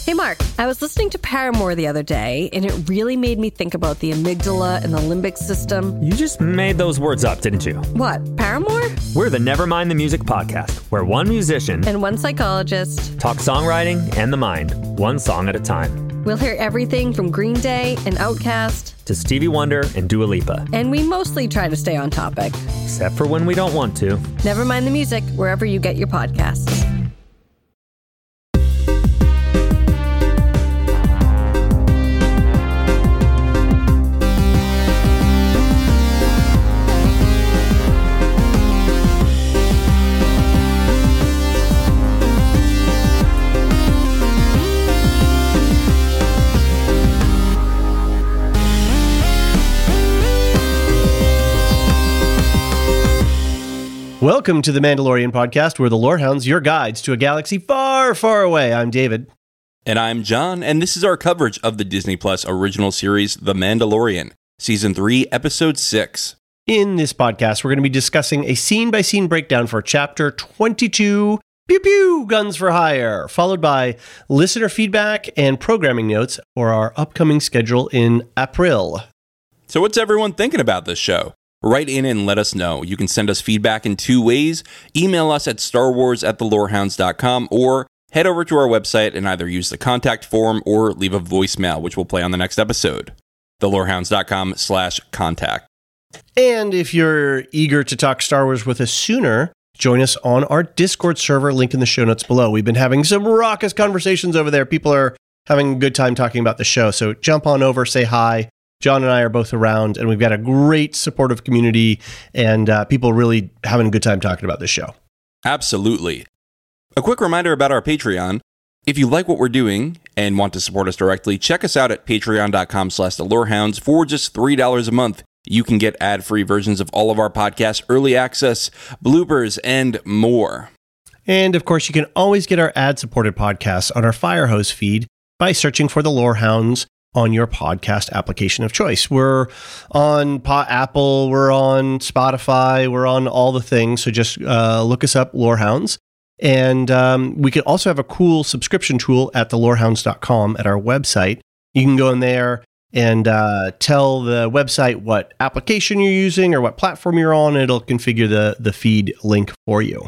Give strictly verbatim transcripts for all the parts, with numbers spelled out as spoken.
Hey, Mark, I was listening to Paramore the other day, and it really made me think about the amygdala and the limbic system. You just made those words up, didn't you? What, Paramore? We're the Nevermind the Music podcast, where one musician and one psychologist talk songwriting and the mind, one song at a time. We'll hear everything from Green Day and Outkast to Stevie Wonder and Dua Lipa. And we mostly try to stay on topic. Except for when we don't want to. Nevermind the Music, wherever you get your podcasts. Welcome to the Mandalorian podcast, where the Lorehounds, your guides to a galaxy far, far away. I'm David. And I'm John, and this is our coverage of the Disney Plus original series, The Mandalorian, Season three, Episode six. In this podcast, we're going to be discussing a scene-by-scene breakdown for Chapter twenty-two, Pew Pew, Guns for Hire, followed by listener feedback and programming notes for our upcoming schedule in April. So what's everyone thinking about this show? Write in and let us know. You can send us feedback in two ways. Email us at starwars at the lorehounds dot com or head over to our website and either use the contact form or leave a voicemail, which we'll play on the next episode. the lorehounds dot com slash contact. And if you're eager to talk Star Wars with us sooner, join us on our Discord server, link in the show notes below. We've been having some raucous conversations over there. People are having a good time talking about the show, so jump on over, say hi. John and I are both around, and we've got a great supportive community, and uh, people really having a good time talking about this show. Absolutely. A quick reminder about our Patreon. If you like what we're doing and want to support us directly, check us out at patreon dot com slash the lorehounds. For just three dollars a month, you can get ad-free versions of all of our podcasts, early access, bloopers, and more. And, of course, you can always get our ad-supported podcasts on our Firehose feed by searching for the Lorehounds on your podcast application of choice. We're on pa- Apple, we're on Spotify, we're on all the things. So just uh, look us up, Lorehounds. And um, we could also have a cool subscription tool at the lorehounds dot com at our website. You can go in there and uh, tell the website what application you're using or what platform you're on. It'll configure the, the feed link for you.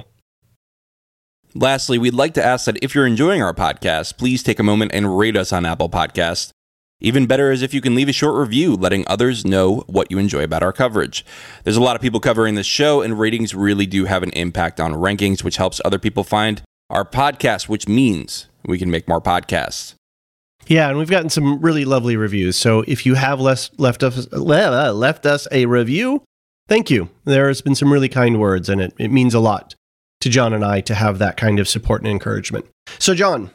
Lastly, we'd like to ask that if you're enjoying our podcast, please take a moment and rate us on Apple Podcasts. Even better is if you can leave a short review letting others know what you enjoy about our coverage. There's a lot of people covering this show, and ratings really do have an impact on rankings, which helps other people find our podcast, which means we can make more podcasts. Yeah, and we've gotten some really lovely reviews. So if you have less, left us left us a review, thank you. There's been some really kind words, and it, it means a lot to John and I to have that kind of support and encouragement. So, John,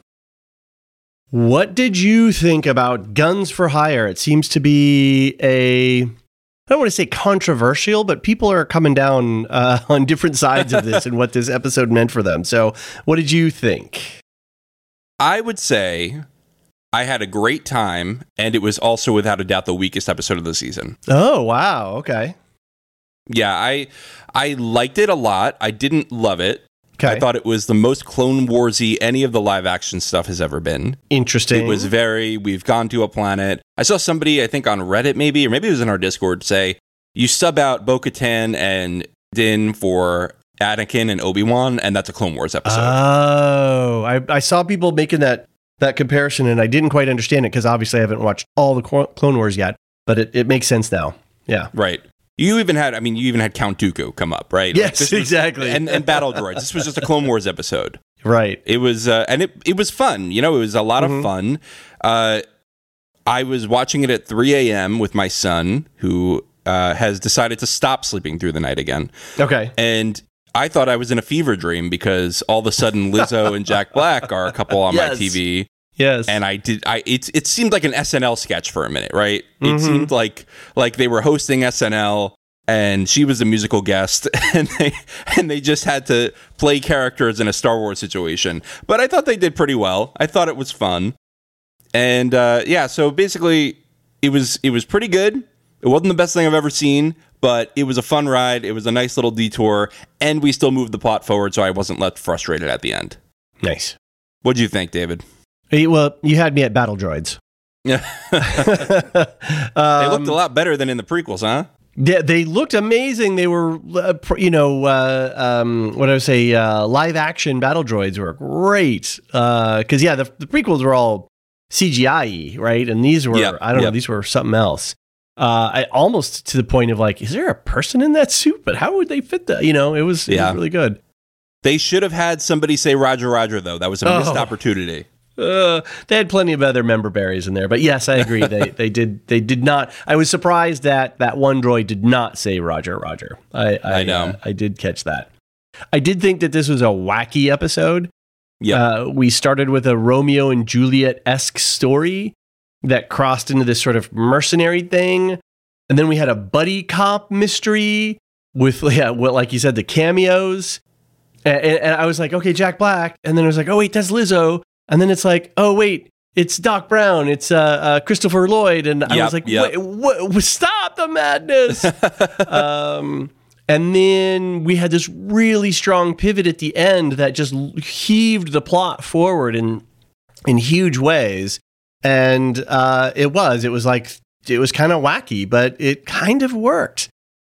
what did you think about Guns for Hire? It seems to be a, I don't want to say controversial, but people are coming down uh, on different sides of this and what this episode meant for them. So what did you think? I would say I had a great time, and it was also without a doubt the weakest episode of the season. Oh, wow. Okay. Yeah, I I liked it a lot. I didn't love it. Okay. I thought it was the most Clone Wars-y any of the live-action stuff has ever been. Interesting. It was very, we've gone to a planet. I saw somebody, I think on Reddit maybe, or maybe it was in our Discord, say, you sub out Bo-Katan and Din for Anakin and Obi-Wan, and that's a Clone Wars episode. Oh, I, I saw people making that, that comparison, and I didn't quite understand it, because obviously I haven't watched all the Clone Wars yet, but it, it makes sense now. Yeah. Right. You even had, I mean, you even had Count Dooku come up, right? Yes, like this was, exactly. And, and Battle Droids. This was just a Clone Wars episode. Right. It was, uh, and it, it was fun. You know, it was a lot mm-hmm. of fun. Uh, I was watching it at three a.m. with my son, who uh, has decided to stop sleeping through the night again. Okay. And I thought I was in a fever dream because all of a sudden Lizzo and Jack Black are a couple on yes. my T V. Yes. And I did I it it seemed like an S N L sketch for a minute, right? Mm-hmm. It seemed like like they were hosting S N L and she was a musical guest and they and they just had to play characters in a Star Wars situation. But I thought they did pretty well. I thought it was fun. And uh, yeah, so basically it was it was pretty good. It wasn't the best thing I've ever seen, but it was a fun ride. It was a nice little detour, and we still moved the plot forward, so I wasn't left frustrated at the end. Nice. What'd you think, David? Hey, well, you had me at battle droids. Yeah. They looked a lot better than in the prequels, huh? Yeah, they looked amazing. They were, uh, pr- you know, uh, um, what I would say, uh, live action battle droids were great. Because, uh, yeah, the, the prequels were all C G I-y, right? And these were, Yep, I don't yep. know, these were something else. Uh, I almost to the point of like, is there a person in that suit? But how would they fit that? You know, it was, it Yeah. was really good. They should have had somebody say Roger, Roger, though. That was a missed Oh. opportunity. Uh, they had plenty of other member berries in there, but yes, I agree. they they did they did not. I was surprised that that one droid did not say Roger, Roger. I I, I know. uh, I did catch that. I did think that this was a wacky episode. Yeah. Uh, we started with a Romeo and Juliet esque story that crossed into this sort of mercenary thing, and then we had a buddy cop mystery with yeah, well, like you said, the cameos. And, and, and I was like, okay, Jack Black, and then I was like, oh wait, that's Lizzo. And then it's like, oh, wait, it's Doc Brown. It's uh, uh, Christopher Lloyd. And I Yep, was like, yep. wait, what, stop the madness. um, and then we had this really strong pivot at the end that just heaved the plot forward in in huge ways. And uh, it was, it was like, it was kind of wacky, but it kind of worked.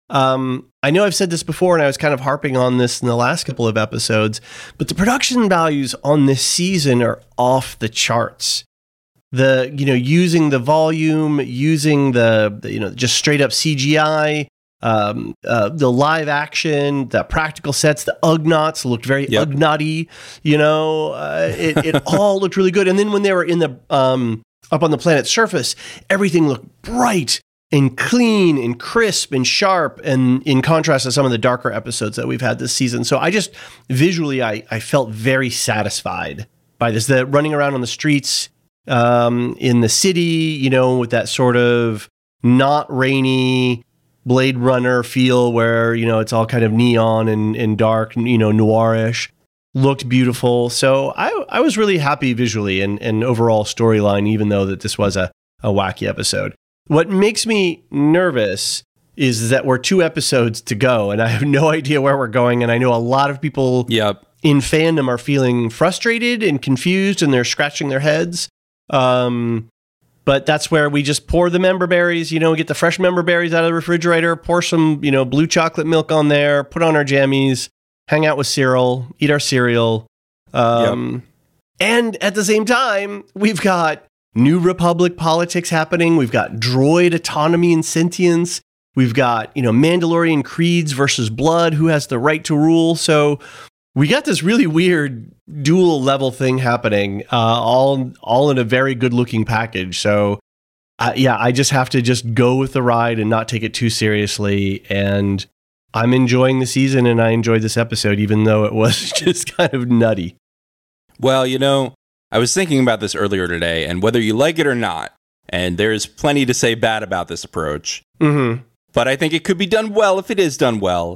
Um, I know I've said this before, and I was kind of harping on this in the last couple of episodes, but the production values on this season are off the charts. The, you know, using the volume, using the, the you know, just straight up C G I, um, uh, the live action, the practical sets, the Ugnaughts looked very Yep. Ugnaughty, you know, uh, it, it all looked really good. And then when they were in the, um, up on the planet's surface, everything looked bright and clean and crisp and sharp, and in contrast to some of the darker episodes that we've had this season. So I just, visually, I, I felt very satisfied by this. The running around on the streets um, in the city, you know, with that sort of not rainy Blade Runner feel where, you know, it's all kind of neon and, and dark, you know, noirish, looked beautiful. So I, I was really happy visually and, and overall storyline, even though that this was a, a wacky episode. What makes me nervous is that we're two episodes to go, and I have no idea where we're going. And I know a lot of people Yep. in fandom are feeling frustrated and confused, and they're scratching their heads. Um, but that's where we just pour the member berries, you know, get the fresh member berries out of the refrigerator, pour some, you know, blue chocolate milk on there, put on our jammies, hang out with Cyril, eat our cereal. Um, And at the same time, we've got New Republic politics happening. We've got droid autonomy and sentience. We've got, you know, Mandalorian creeds versus blood. Who has the right to rule? So we got this really weird dual level thing happening, uh, all all in a very good looking package. So uh, yeah, I just have to just go with the ride and not take it too seriously. And I'm enjoying the season, and I enjoyed this episode, even though it was just kind of nutty. Well, you know, I was thinking about this earlier today, and whether you like it or not, and there's plenty to say bad about this approach, Mm-hmm. but I think it could be done well if it is done well.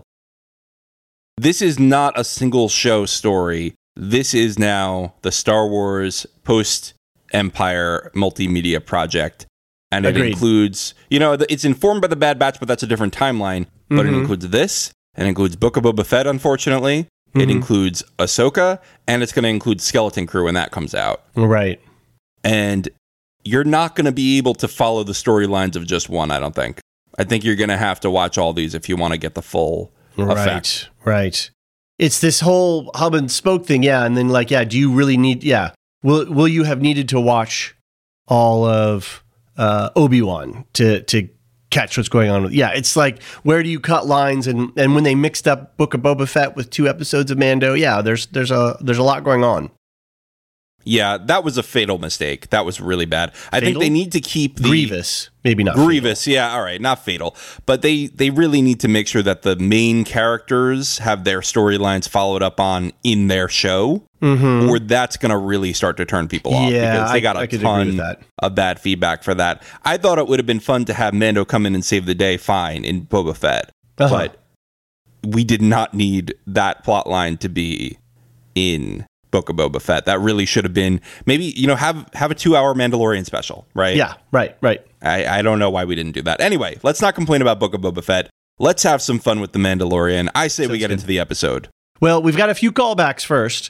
This is not a single show story. This is now the Star Wars post-Empire multimedia project. And it Agreed. includes, you know, it's informed by The Bad Batch, but that's a different timeline. But Mhm. it includes this, it includes Book of Boba Fett, unfortunately. It Mhm. includes Ahsoka, and it's going to include Skeleton Crew when that comes out. Right. And you're not going to be able to follow the storylines of just one, I don't think. I think you're going to have to watch all these if you want to get the full effect. Right, right. It's this whole hub and spoke thing, yeah. And then, like, yeah, do you really need? Yeah, will will you have needed to watch all of uh, Obi-Wan to to catch what's going on? With, yeah, it's like, where do you cut lines? And and when they mixed up Book of Boba Fett with two episodes of Mando, yeah, there's there's a there's a lot going on. Yeah, that was a fatal mistake. That was really bad. I think Fatal? they need to keep the Grievous, maybe not Grievous, yeah, all right, not fatal, but they they really need to make sure that the main characters have their storylines followed up on in their show, Mm-hmm. or that's going to really start to turn people off Yeah, because they got I- a I could agree with ton that. of bad feedback for that. I thought it would have been fun to have Mando come in and save the day, fine, in Boba Fett, Uh-huh. but we did not need that plot line to be in Book of Boba Fett. That really should have been, maybe, you know, have have a two hour Mandalorian special, right? Yeah, right, right. I, I don't know why we didn't do that. Anyway, let's not complain about Book of Boba Fett. Let's have some fun with The Mandalorian. I say we Sounds get good. into the episode. Well, we've got a few callbacks first.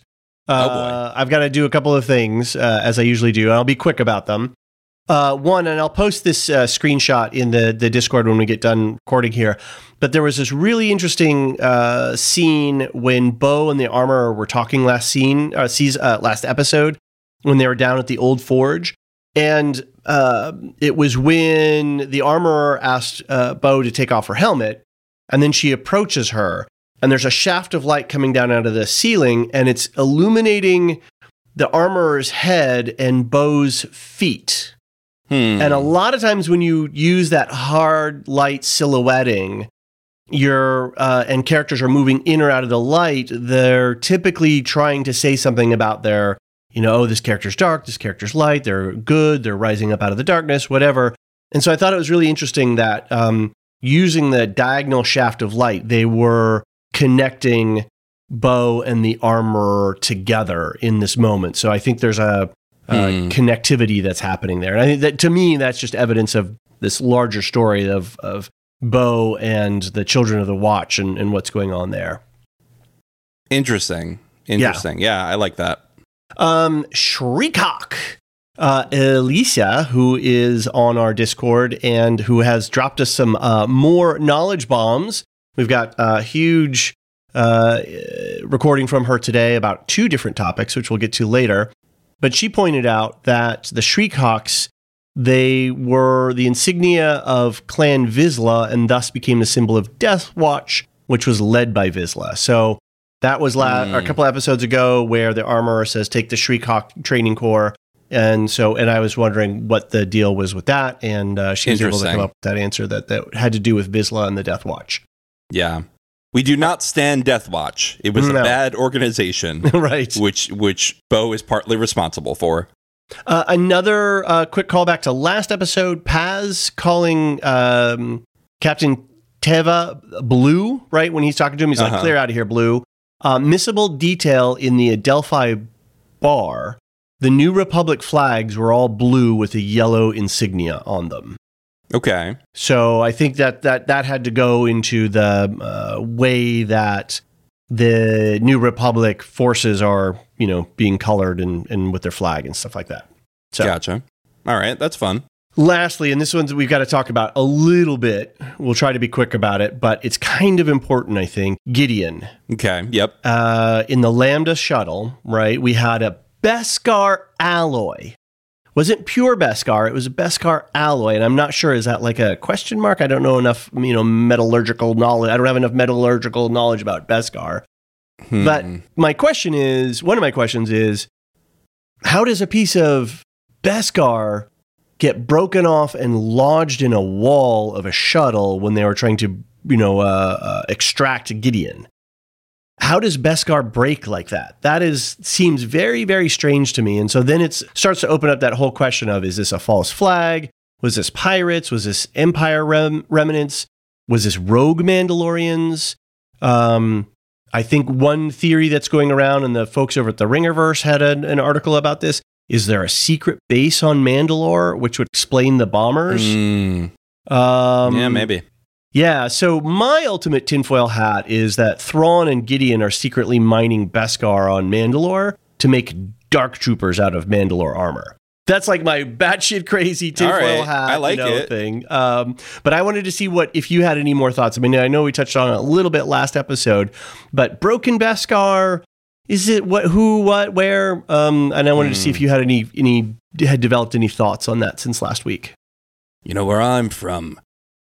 Uh, oh boy. I've got to do a couple of things, uh, as I usually do, and I'll be quick about them. Uh, one, and I'll post this uh, screenshot in the, the Discord when we get done recording here, but there was this really interesting uh, scene when Bo and the Armorer were talking last scene, uh, season, uh, last episode, when they were down at the old forge. And uh, it was when the Armorer asked uh, Bo to take off her helmet, and then she approaches her, and there's a shaft of light coming down out of the ceiling, and it's illuminating the Armorer's head and Bo's feet. Hmm. And a lot of times when you use that hard light silhouetting, you're, uh, and characters are moving in or out of the light, they're typically trying to say something about their, you know, oh, this character's dark, this character's light, they're good, they're rising up out of the darkness, whatever. And so I thought it was really interesting that um, using the diagonal shaft of light, they were connecting Bo and the Armorer together in this moment. So I think there's a Uh, mm. connectivity that's happening there. And I think that, to me, that's just evidence of this larger story of, of Bo and the Children of the Watch and, and what's going on there. Interesting. Interesting. Yeah, yeah I like that. Um, Shriekawk. Uh, Alicia, who is on our Discord and who has dropped us some uh, more knowledge bombs. We've got a huge uh, recording from her today about two different topics, which we'll get to later. But she pointed out that the Shriekawks, they were the insignia of Clan Vizsla and thus became the symbol of Deathwatch, which was led by Vizsla. So that was la- mm. a couple episodes ago where the Armorer says, take the Shriekawk Training Corps. And so, and I was wondering what the deal was with that. And uh, she was able to come up with that answer that, that had to do with Vizsla and the Deathwatch. Yeah. We do not stand Deathwatch. It was no. a bad organization, right? Which which Bo is partly responsible for. Uh, another uh, quick callback to last episode: Paz calling um, Captain Teva Blue, right? When he's talking to him, he's uh-huh. like, "Clear out of here, Blue." Uh, missable detail in the Adelphi bar: the New Republic flags were all blue with a yellow insignia on them. Okay. So I think that that, that had to go into the uh, way that the New Republic forces are, you know, being colored and, and with their flag and stuff like that. So, gotcha. All right. That's fun. Lastly, and this one's we've got to talk about a little bit. We'll try to be quick about it, but it's kind of important, I think. Gideon. Okay. Yep. Uh, in the Lambda shuttle, right, we had a Beskar alloy. Wasn't pure Beskar, it was a Beskar alloy, and I'm not sure, is that like a question mark? I don't know enough, you know, metallurgical knowledge. I don't have enough metallurgical knowledge about Beskar. Hmm. But my question is, one of my questions is, how does a piece of Beskar get broken off and lodged in a wall of a shuttle when they were trying to, you know, uh, uh, extract Gideon? How does Beskar break like that? That is seems very, very strange to me. And so then it starts to open up that whole question of, is this a false flag? Was this pirates? Was this Empire rem- remnants? Was this rogue Mandalorians? Um, I think one theory that's going around, and the folks over at the Ringerverse had an, an article about this, is there a secret base on Mandalore, which would explain the bombers? Mm. Um, yeah, maybe. Yeah, so my ultimate tinfoil hat is that Thrawn and Gideon are secretly mining Beskar on Mandalore to make dark troopers out of Mandalore armor. That's like my batshit crazy tinfoil right. hat I like you know, it. thing. Um, but I wanted to see what if you had any more thoughts. I mean, I know we touched on it a little bit last episode, but broken Beskar, is it what, who, what, where? Um, and I wanted mm. to see if you had any, any had developed any thoughts on that since last week. You know, where I'm from,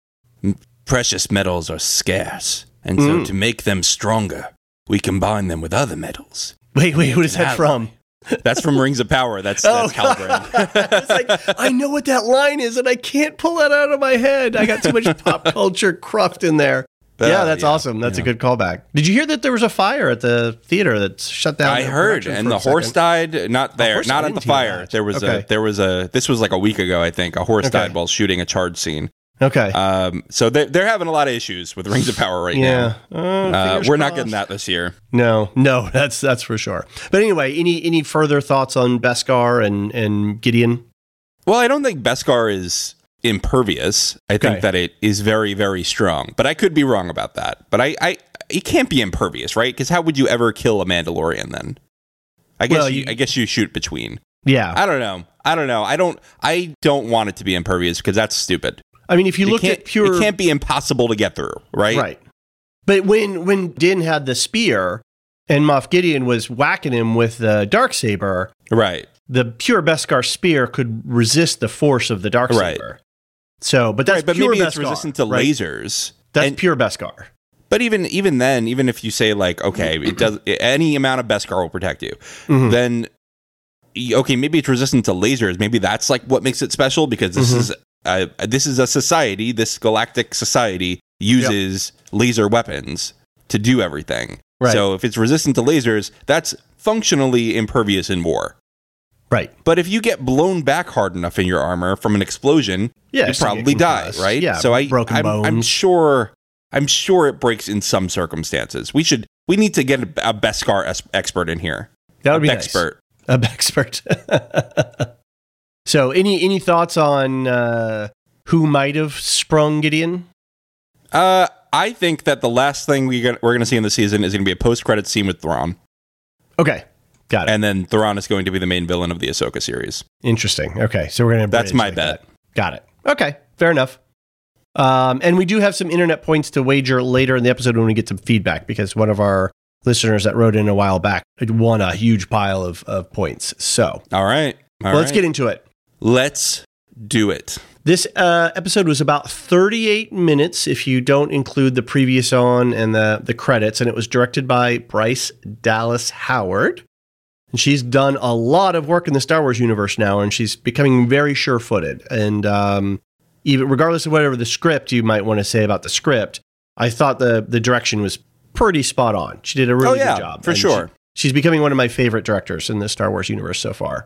precious metals are scarce, and so mm. to make them stronger, we combine them with other metals. Wait, wait, what is that from? That's from Rings of Power. That's that's oh. Halbrand. It's like, I know what that line is, and I can't pull it out of my head. I got too much pop culture cruft in there. Uh, yeah, that's yeah, awesome. That's yeah. a good callback. Did you hear that there was a fire at the theater that shut down? I heard, and the horse died. Not there, not at the fire. There was okay. a. There was a. This was like a week ago, I think. A horse okay. died while shooting a charge scene. Okay. Um, so they're, they're having a lot of issues with Rings of Power right yeah. now. Uh, uh, we're not getting that this year. No, no, that's that's for sure. But anyway, any any further thoughts on Beskar and, and Gideon? Well, I don't think Beskar is impervious. I okay. think that it is very, very strong. But I could be wrong about that. But I, I it can't be impervious, right? Because how would you ever kill a Mandalorian then? I guess Well, you, you- I guess you shoot between. Yeah. I don't know. I don't know. I don't. I don't want it to be impervious because that's stupid. I mean, if you It look can't- at pure... it can't be impossible to get through, right? Right. But when, when Din had the spear and Moff Gideon was whacking him with the Darksaber, Right. the pure Beskar spear could resist the force of the Darksaber. Right. So, but that's Right, but pure maybe Beskar, it's resistant to right? lasers. That's And- pure Beskar. But even even then, even if you say like, okay, it does any amount of Beskar will protect you, Mhm. then y- okay, maybe it's resistant to lasers. Maybe that's like what makes it special because this Mhm. is uh, this is a society. This galactic society uses laser weapons to do everything. Right. So if it's resistant to lasers, that's functionally impervious in war. Right. But if you get blown back hard enough in your armor from an explosion, Yeah, you so you probably get die, concussed. right? Yeah, So I, broken I'm, I'm bones. sure, I'm sure it breaks in some circumstances. We should, we need to get a, a Beskar es- expert in here. That would a be expert. nice. A expert. So, any any thoughts on uh, who might have sprung Gideon? Uh, I think that the last thing we get, we're going to see in the season is going to be a post-credit scene with Thrawn, Okay, got it. and then Thrawn is going to be the main villain of the Ahsoka series. Interesting. Okay, so we're gonna. That's bridge my like bet. that. Got it. Okay, fair enough. Um, and we do have some internet points to wager later in the episode when we get some feedback because one of our listeners that wrote in a while back won a huge pile of, of points. So All right, all let's right. get into it. Let's do it. This uh, episode was about thirty-eight minutes if you don't include the previous on and the, the credits, and it was directed by Bryce Dallas Howard. And she's done a lot of work in the Star Wars universe now, and she's becoming very sure-footed. And um, even regardless of whatever the script you might want to say about the script, I thought the the direction was pretty spot on. She did a really Oh, yeah, good job. for And sure. she- she's becoming one of my favorite directors in the Star Wars universe so far.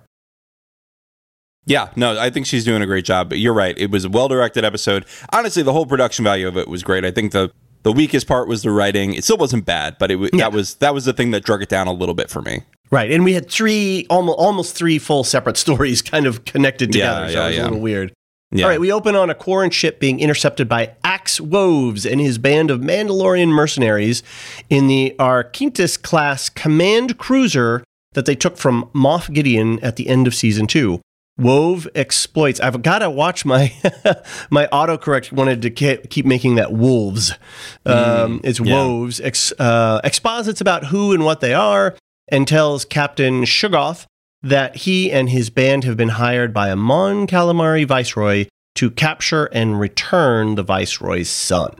Yeah, no, I think she's doing a great job. But you're right; it was a well-directed episode. Honestly, the whole production value of it was great. I think the the weakest part was the writing. It still wasn't bad, but it w- Yeah. that was that was the thing that drug it down a little bit for me. Right, and we had three, almost, almost three full separate stories kind of connected Yeah, together, so yeah, it was yeah. a little weird. Yeah. All right, we open on a Quarren ship being intercepted by Axe Woves and his band of Mandalorian mercenaries in the Arquintus-class command cruiser that they took from Moff Gideon at the end of Season two. Wove exploits. I've got to watch my my autocorrect wanted to ke- keep making that wolves. Um, it's yeah. Woves. Ex, uh, exposits about who and what they are and tells Captain Shugoth that he and his band have been hired by a Mon Calamari viceroy to capture and return the viceroy's son.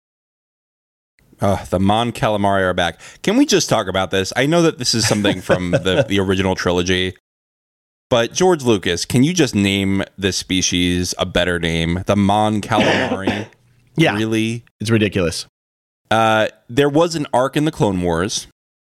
Uh, the Mon Calamari are back. Can we just talk about this? I know that this is something from the, the original trilogy, but George Lucas, can you just name this species a better name? The Mon Calamari? Yeah, Really? it's ridiculous. Uh, there was an arc in the Clone Wars,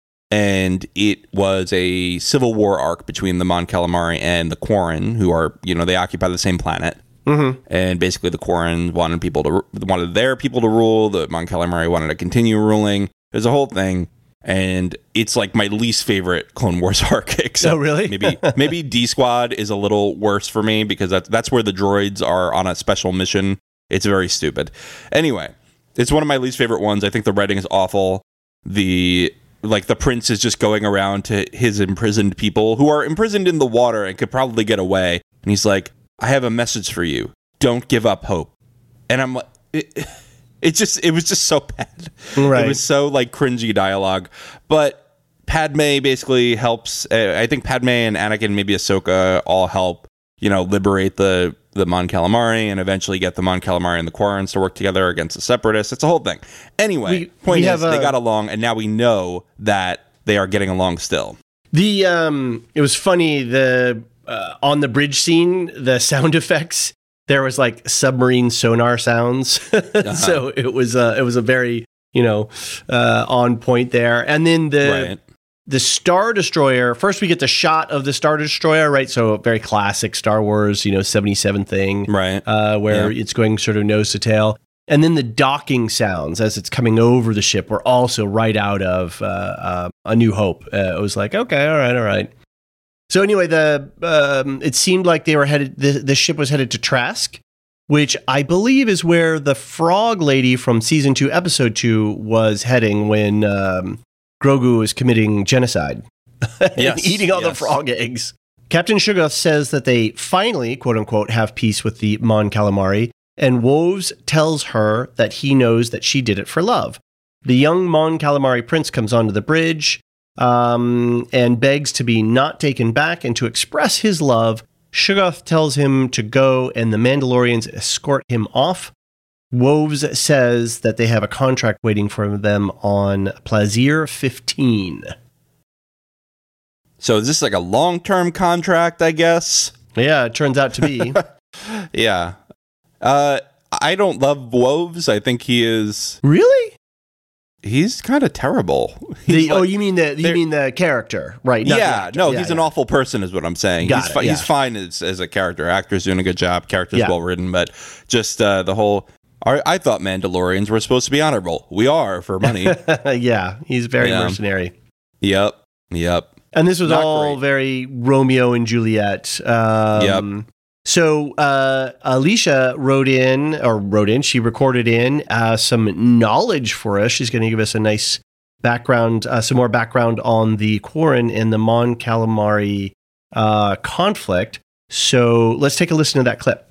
and it was a civil war arc between the Mon Calamari and the Quarren, who are, you know, they occupy the same planet. Mm-hmm. And basically, the Quarren wanted people to wanted their people to rule. The Mon Calamari wanted to continue ruling. There's a whole thing, and it's like my least favorite Clone Wars arc. Except Oh, really? maybe maybe D Squad is a little worse for me because that's that's where the droids are on a special mission. It's very stupid. Anyway, it's one of my least favorite ones. I think the writing is awful. The like the prince is just going around to his imprisoned people who are imprisoned in the water and could probably get away, and he's like, I have a message for you. Don't give up hope. And I'm like, it, it just, it was just so bad. Right. It was so like cringy dialogue. But Padme basically helps. Uh, I think Padme and Anakin, maybe Ahsoka, all help, you know, liberate the the Mon Calamari and eventually get the Mon Calamari and the Quarrens to work together against the Separatists. It's a whole thing. Anyway, We- point we is, have they a- got along, and now we know that they are getting along still. The um, it was funny the uh, on the bridge scene, the sound effects. There was like submarine sonar sounds, Uh-huh. so it was uh, it was a very you know uh, on point there. And then the Right. the Star Destroyer. First, we get the shot of the Star Destroyer, right? So very classic Star Wars, you know, seventy-seven thing, Right. uh, where Yeah. it's going sort of nose to tail. And then the docking sounds as it's coming over the ship were also right out of uh, uh, A New Hope. Uh, it was like, okay, all right, all right. So anyway, the um, it seemed like they were headed. The, the ship was headed to Trask, which I believe is where the frog lady from season two, episode two, was heading when um, Grogu was committing genocide. and yes, eating all yes. the frog eggs. Captain Shuggoth says that they finally, quote unquote, have peace with the Mon Calamari, and Woves tells her that he knows that she did it for love. The young Mon Calamari prince comes onto the bridge um, and begs to be not taken back, and to express his love, Shuggoth tells him to go, and the Mandalorians escort him off. Woves says that they have a contract waiting for them on Plazir fifteen. So is this like a long-term contract, I guess? Yeah, it turns out to be. yeah. Uh, I don't love Woves. I think he is... Really? He's kind of terrible. The, like, oh, you mean the you mean the character, right? Not yeah, no, yeah, he's yeah. an awful person is what I'm saying. Got he's, it, fi- yeah. he's fine as, as a character. Actor's doing a good job. Character's Yeah. well written, but just uh, the whole... I, I thought Mandalorians were supposed to be honorable. We are, for money. Yeah, he's very Yeah. mercenary. Yep, yep. And this was Not all great. very Romeo and Juliet. Um, Yep. So uh, Alicia wrote in, or wrote in, she recorded in uh, some knowledge for us. She's going to give us a nice background, uh, some more background on the Quarren and the Mon Calamari uh, conflict. So let's take a listen to that clip.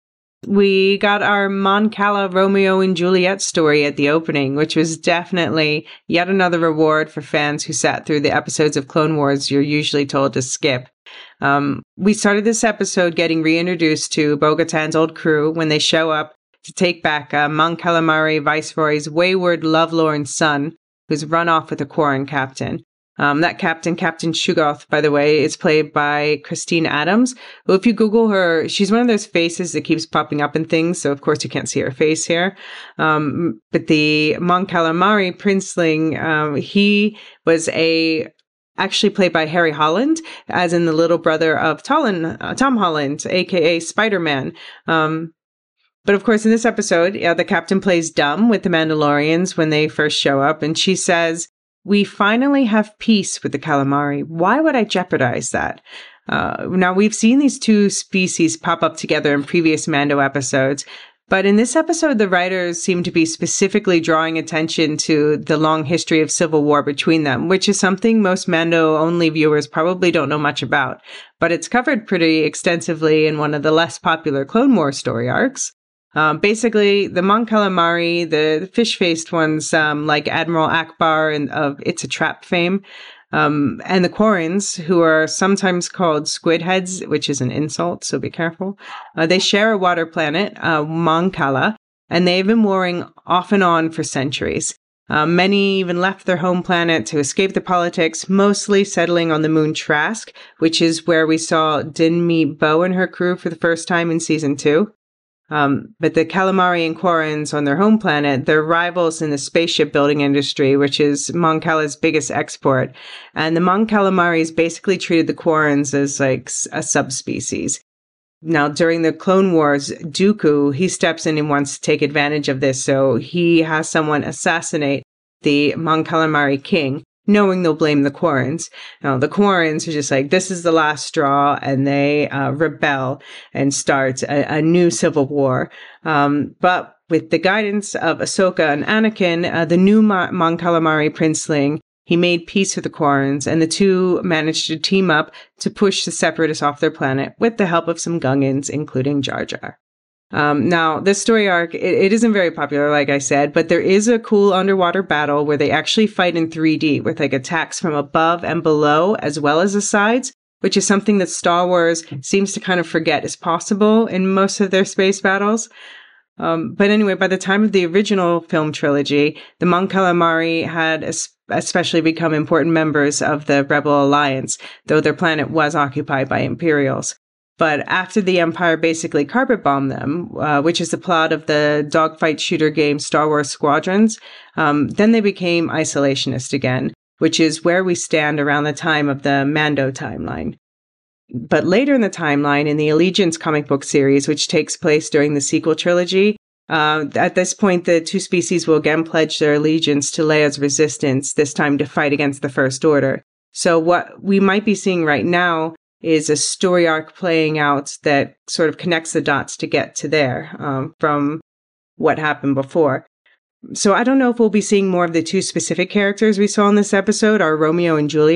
We got our Mon Cala Romeo and Juliet story at the opening, which was definitely yet another reward for fans who sat through the episodes of Clone Wars you're usually told to skip. Um, we started this episode getting reintroduced to Bo-Katan's old crew when they show up to take back uh, Mon Calamari Viceroy's wayward, lovelorn son, who's run off with a Quarren captain. Um, that captain, Captain Shuggoth, by the way, is played by Christine Adams. Well, if you Google her, she's one of those faces that keeps popping up in things. So, of course, you can't see her face here. Um, but the Mon Calamari princeling, um, he was a actually played by Harry Holland, as in the little brother of Tolan, uh, Tom Holland, a k a. Spider-Man. Um, But of course, in this episode, yeah, the captain plays dumb with the Mandalorians when they first show up. And she says, "We finally have peace with the calamari. Why would I jeopardize that?" Uh, now, we've seen these two species pop up together in previous Mando episodes. But in this episode, the writers seem to be specifically drawing attention to the long history of civil war between them, which is something most Mando-only viewers probably don't know much about. But it's covered pretty extensively in one of the less popular Clone Wars story arcs. Um, basically, the Mon Calamari, the fish-faced ones um, like Admiral Akbar and of It's a Trap fame, um, and the Quarrens, who are sometimes called squid heads, which is an insult, so be careful. Uh, they share a water planet, uh, Mon Cala, and they've been warring off and on for centuries. Uh, many even left their home planet to escape the politics, mostly settling on the moon Trask, which is where we saw Din meet Bo and her crew for the first time in season two. Um, but the Calamari and Quarrens on their home planet, they're rivals in the spaceship building industry, which is Mon Cala's biggest export. And the Mon Calamaris basically treated the Quarrens as like a subspecies. Now, during the Clone Wars, Dooku, he steps in and wants to take advantage of this. So he has someone assassinate the Mon Calamari king, knowing they'll blame the Quarrens. Now, the Quarrens are just like, this is the last straw, and they uh, rebel and start a, a new civil war. Um, but with the guidance of Ahsoka and Anakin, uh, the new Ma- Mon Calamari princeling, he made peace with the Quarrens, and the two managed to team up to push the Separatists off their planet with the help of some Gungans, including Jar Jar. Um, now, this story arc, it, it isn't very popular, like I said, but there is a cool underwater battle where they actually fight in three D with like attacks from above and below, as well as the sides, which is something that Star Wars seems to kind of forget is possible in most of their space battles. Um, but anyway, by the time of the original film trilogy, the Mon Calamari had es- especially become important members of the Rebel Alliance, though their planet was occupied by Imperials. But after the Empire basically carpet bombed them, uh, which is the plot of the dogfight shooter game Star Wars Squadrons, um, then they became isolationist again, which is where we stand around the time of the Mando timeline. But later in the timeline, in the Allegiance comic book series, which takes place during the sequel trilogy, uh, at this point, the two species will again pledge their allegiance to Leia's resistance, this time to fight against the First Order. So what we might be seeing right now is a story arc playing out that sort of connects the dots to get to there um, from what happened before. So I don't know if we'll be seeing more of the two specific characters we saw in this episode, our Romeo and Juliet,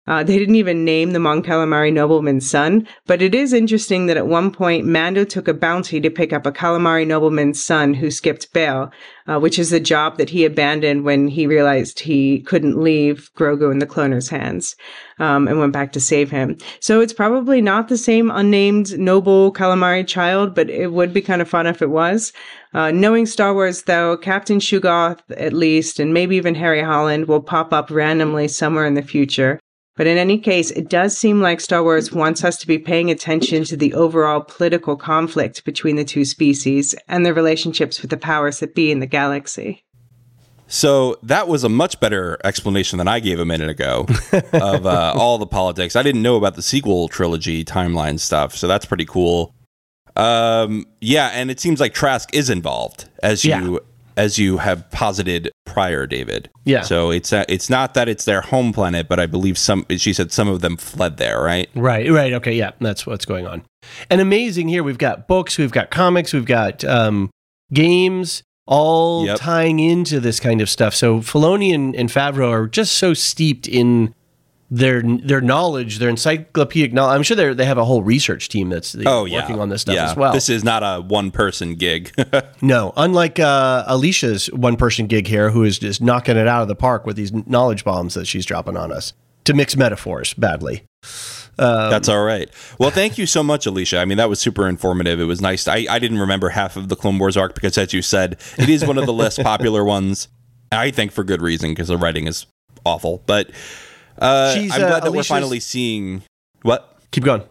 Uh, they didn't even name the Mon Calamari nobleman's son, but it is interesting that at one point, Mando took a bounty to pick up a Calamari nobleman's son who skipped bail, uh, which is the job that he abandoned when he realized he couldn't leave Grogu in the cloner's hands, um, and went back to save him. So it's probably not the same unnamed noble Calamari child, but it would be kind of fun if it was. Uh, knowing Star Wars, though, Captain Shugoth, at least, and maybe even Harry Holland will pop up randomly somewhere in the future. But in any case, it does seem like Star Wars wants us to be paying attention to the overall political conflict between the two species and their relationships with the powers that be in the galaxy. So that was a much better explanation than I gave a minute ago of uh, all the politics. I didn't know about the sequel trilogy timeline stuff, so that's pretty cool. Um, yeah, and it seems like Trask is involved, as you yeah. as you have posited prior, David. Yeah. So it's uh, it's not that it's their home planet, but I believe some. She said some of them fled there, right? Right. Right. Okay. Yeah, that's what's going on. And amazing here. We've got books, we've got comics, we've got um, games, all yep. tying into this kind of stuff. So Filoni and, and Favreau are just so steeped in their their knowledge, their encyclopedic knowledge. I'm sure they they have a whole research team that's oh, yeah. working on this stuff yeah. as well. This is not a one-person gig. No, unlike uh, Alicia's one-person gig here, who is just knocking it out of the park with these knowledge bombs that she's dropping on us, to mix metaphors badly. Um, That's all right. Well, thank you so much, Alicia. I mean, that was super informative. It was nice. I, I didn't remember half of the Clone Wars arc because, as you said, it is one of the less popular ones. I think for good reason, because the writing is awful. But uh, I'm glad uh, that Alicia's... we're finally seeing... What? Keep going.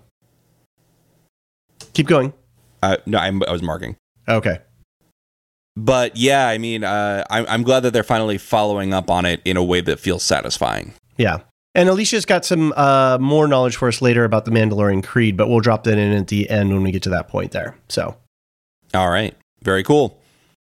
Keep going. Uh, no, I'm, I was marking. Okay. But yeah, I mean, uh, I'm, I'm glad that they're finally following up on it in a way that feels satisfying. Yeah. And Alicia's got some uh, more knowledge for us later about the Mandalorian Creed, but we'll drop that in at the end when we get to that point there. So, all right. Very cool.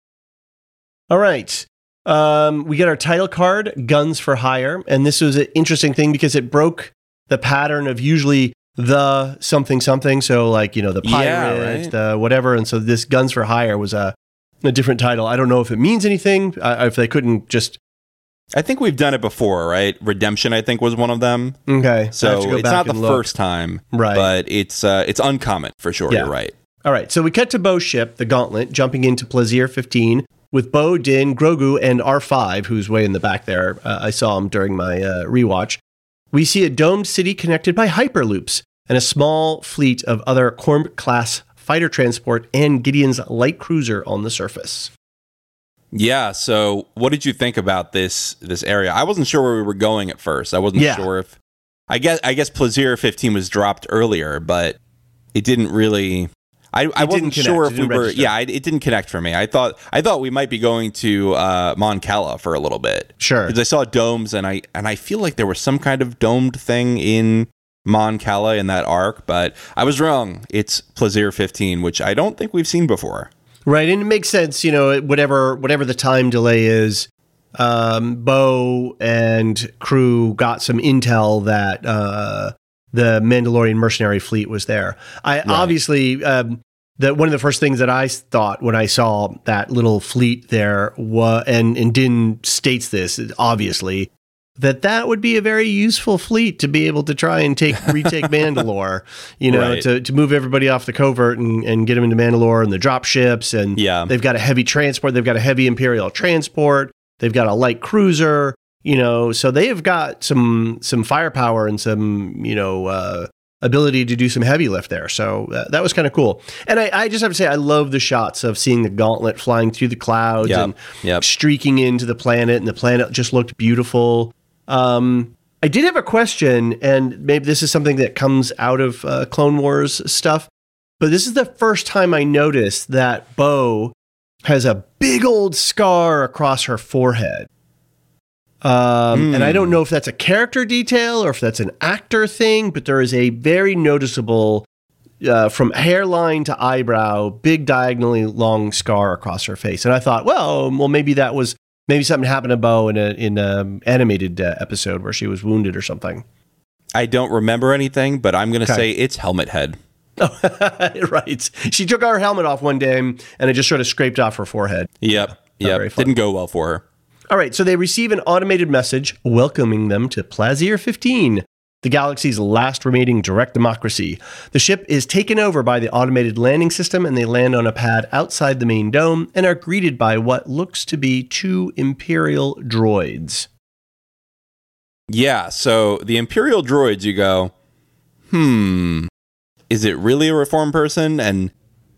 All right. Um, we get our title card, Guns for Hire. And this was an interesting thing because it broke the pattern of usually the something something. So like, you know, the pirate, yeah, right? the whatever. And so this Guns for Hire was a, a different title. I don't know if it means anything, uh, if they couldn't just... I think we've done it before, right? Redemption, I think, was one of them. Okay. So it's not the look. first time, right? But it's uh, it's uncommon for sure. Yeah. You're right. All right. So we cut to Bo's ship, the Gauntlet, jumping into Plaisir fifteen with Bo, Din, Grogu, and R five, who's way in the back there. Uh, I saw him during my uh, rewatch. We see a domed city connected by hyperloops and a small fleet of other Corm-class fighter transport and Gideon's light cruiser on the surface. Yeah, so what did you think about this this area? I wasn't sure where we were going at first. I wasn't yeah. sure if I guess I guess Plaisir fifteen was dropped earlier, but it didn't really I, I wasn't sure if we were register. yeah, it, it didn't connect for me. I thought I thought we might be going to uh, Mon Cala for a little bit. Sure. Because I saw domes and I and I feel like there was some kind of domed thing in Mon Cala in that arc, but I was wrong. It's Plaisir fifteen, which I don't think we've seen before. Right, and it makes sense, you know, whatever whatever the time delay is, um, Bo and crew got some intel that uh, the Mandalorian mercenary fleet was there. I right. obviously, um, that one of the first things that I thought when I saw that little fleet there, was, and, and Din states this, obviously, that that would be a very useful fleet to be able to try and take retake Mandalore, you know, right. to, to move everybody off the covert and, and get them into Mandalore and the drop ships. And yeah. they've got a heavy transport. They've got a heavy Imperial transport. They've got a light cruiser, you know, so they've got some some firepower and some, you know, uh, ability to do some heavy lift there. So uh, that was kind of cool. And I, I just have to say, I love the shots of seeing the Gauntlet flying through the clouds yep. and yep. streaking into the planet, and the planet just looked beautiful. Um, I did have a question, and maybe this is something that comes out of uh, Clone Wars stuff, but this is the first time I noticed that Bo has a big old scar across her forehead. Um, mm. And I don't know if that's a character detail or if that's an actor thing, but there is a very noticeable, uh, from hairline to eyebrow, big diagonally long scar across her face. And I thought, well, well, maybe that was Maybe something happened to Bo in a in an animated uh, episode where she was wounded or something. I don't remember anything, but I'm going to okay. say it's Helmet Head. Right. She took her helmet off one day, and it just sort of scraped off her forehead. Yep. Yeah, yep. Didn't go well for her. All right. So they receive an automated message welcoming them to Plaisir fifteen. the galaxy's last remaining direct democracy. The ship is taken over by the automated landing system, and they land on a pad outside the main dome and are greeted by what looks to be two Imperial droids. Yeah, so the Imperial droids, you go, hmm, is it really a reformed person? And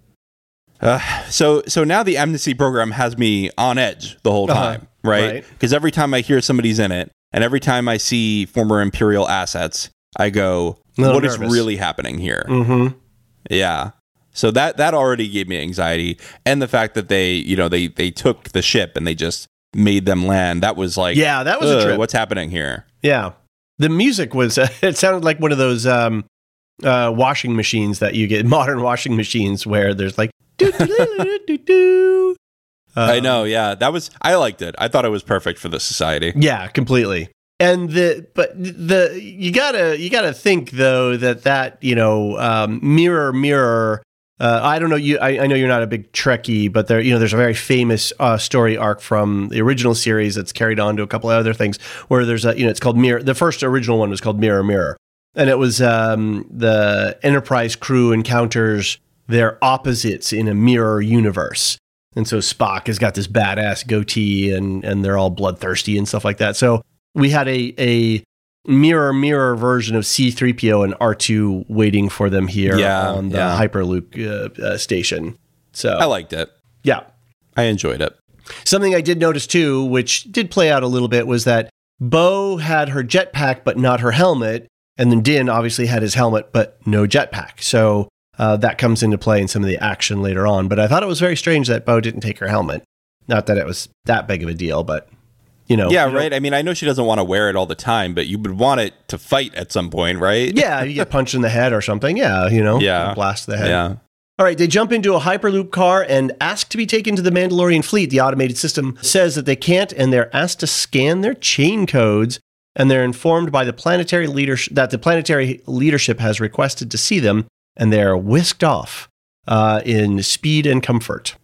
uh, so so now the amnesty program has me on edge the whole time, uh-huh. right? Because right. every time I hear somebody's in it, and every time I see former Imperial assets, I go, what nervous. is really happening here? Mm-hmm. Yeah. So that that already gave me anxiety. And the fact that they, you know, they, they took the ship and they just made them land. That was like, yeah, that was a trip. What's happening here? Yeah. The music was, uh, it sounded like one of those um, uh, washing machines that you get, modern washing machines where there's like, doo, doo, doo, doo, doo. Um, I know, yeah. That was, I liked it. I thought it was perfect for the society. Yeah, completely. And the, but the, you gotta, you gotta think though that that, you know, um, mirror, mirror, uh, I don't know, you, I, I know you're not a big Trekkie, but there, you know, there's a very famous uh, story arc from the original series that's carried on to a couple of other things where there's a, you know, it's called Mirror. The first original one was called Mirror, Mirror. And it was um, the Enterprise crew encounters their opposites in a mirror universe. And so Spock has got this badass goatee and, and they're all bloodthirsty and stuff like that. So we had a, a mirror, mirror version of C three P O and R two waiting for them here yeah, on the yeah. Hyperloop uh, uh, station. So I liked it. Yeah. I enjoyed it. Something I did notice too, which did play out a little bit, was that Bo had her jetpack, but not her helmet. And then Din obviously had his helmet, but no jetpack. So uh, that comes into play in some of the action later on. But I thought it was very strange that Bo didn't take her helmet. Not that it was that big of a deal, but, you know. Yeah, you know, right. I mean, I know she doesn't want to wear it all the time, but you would want it to fight at some point, right? Yeah, you get punched in the head or something. Yeah, you know, yeah. blast the head. Yeah. All right, they jump into a Hyperloop car and ask to be taken to the Mandalorian fleet. The automated system says that they can't, and they're asked to scan their chain codes. And they're informed by the planetary leadership that the planetary leadership has requested to see them, and they're whisked off uh, in speed and comfort.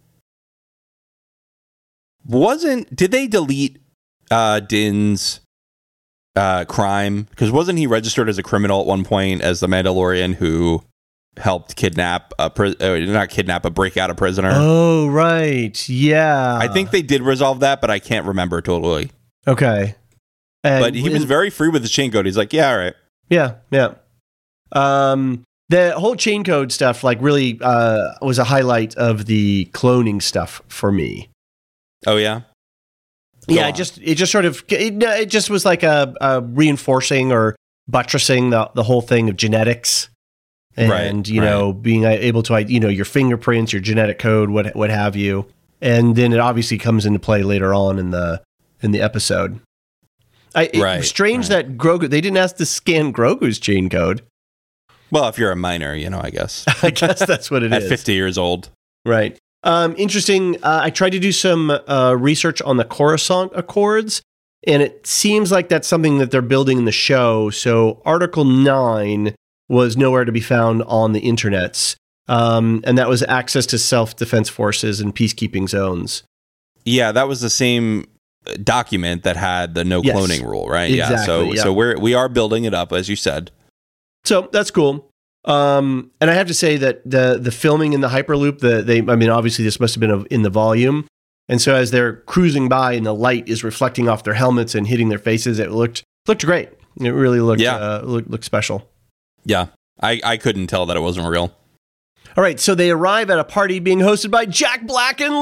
Wasn't did they delete uh, Din's uh, crime? Because wasn't he registered as a criminal at one point as the Mandalorian who helped kidnap a pri- uh, not kidnap, but break out a prisoner? Oh, right, yeah. I think they did resolve that, but I can't remember totally. Okay. And but he was very free with the chain code. He's like, yeah, all right. Yeah, yeah. Um, the whole chain code stuff, like, really uh, was a highlight of the cloning stuff for me. Oh, yeah? Go yeah, on. it just it just sort of, it, it just was like a, a reinforcing or buttressing the, the whole thing of genetics. And, right, you right. know, being able to, you know, your fingerprints, your genetic code, what what have you. And then it obviously comes into play later on in the in the episode. I, it right, was strange right. that Grogu, they didn't ask to scan Grogu's chain code. Well, if you're a minor, you know, I guess. I guess that's what it At is. At fifty years old. Right. Um, interesting. Uh, I tried to do some uh, research on the Coruscant Accords, and it seems like that's something that they're building in the show. So Article nine was nowhere to be found on the internets. Um, and that was access to self-defense forces and peacekeeping zones. Yeah, that was the same document that had the no yes, cloning rule, right? Exactly, yeah. So yeah. so we're we are building it up, as you said. So that's cool. Um, and I have to say that the the filming in the Hyperloop, the they I mean, obviously this must have been a, in the volume. And so as they're cruising by and the light is reflecting off their helmets and hitting their faces, it looked looked great. It really looked yeah. uh, looked, looked special. Yeah. I, I couldn't tell that it wasn't real. All right, so they arrive at a party being hosted by Jack Black and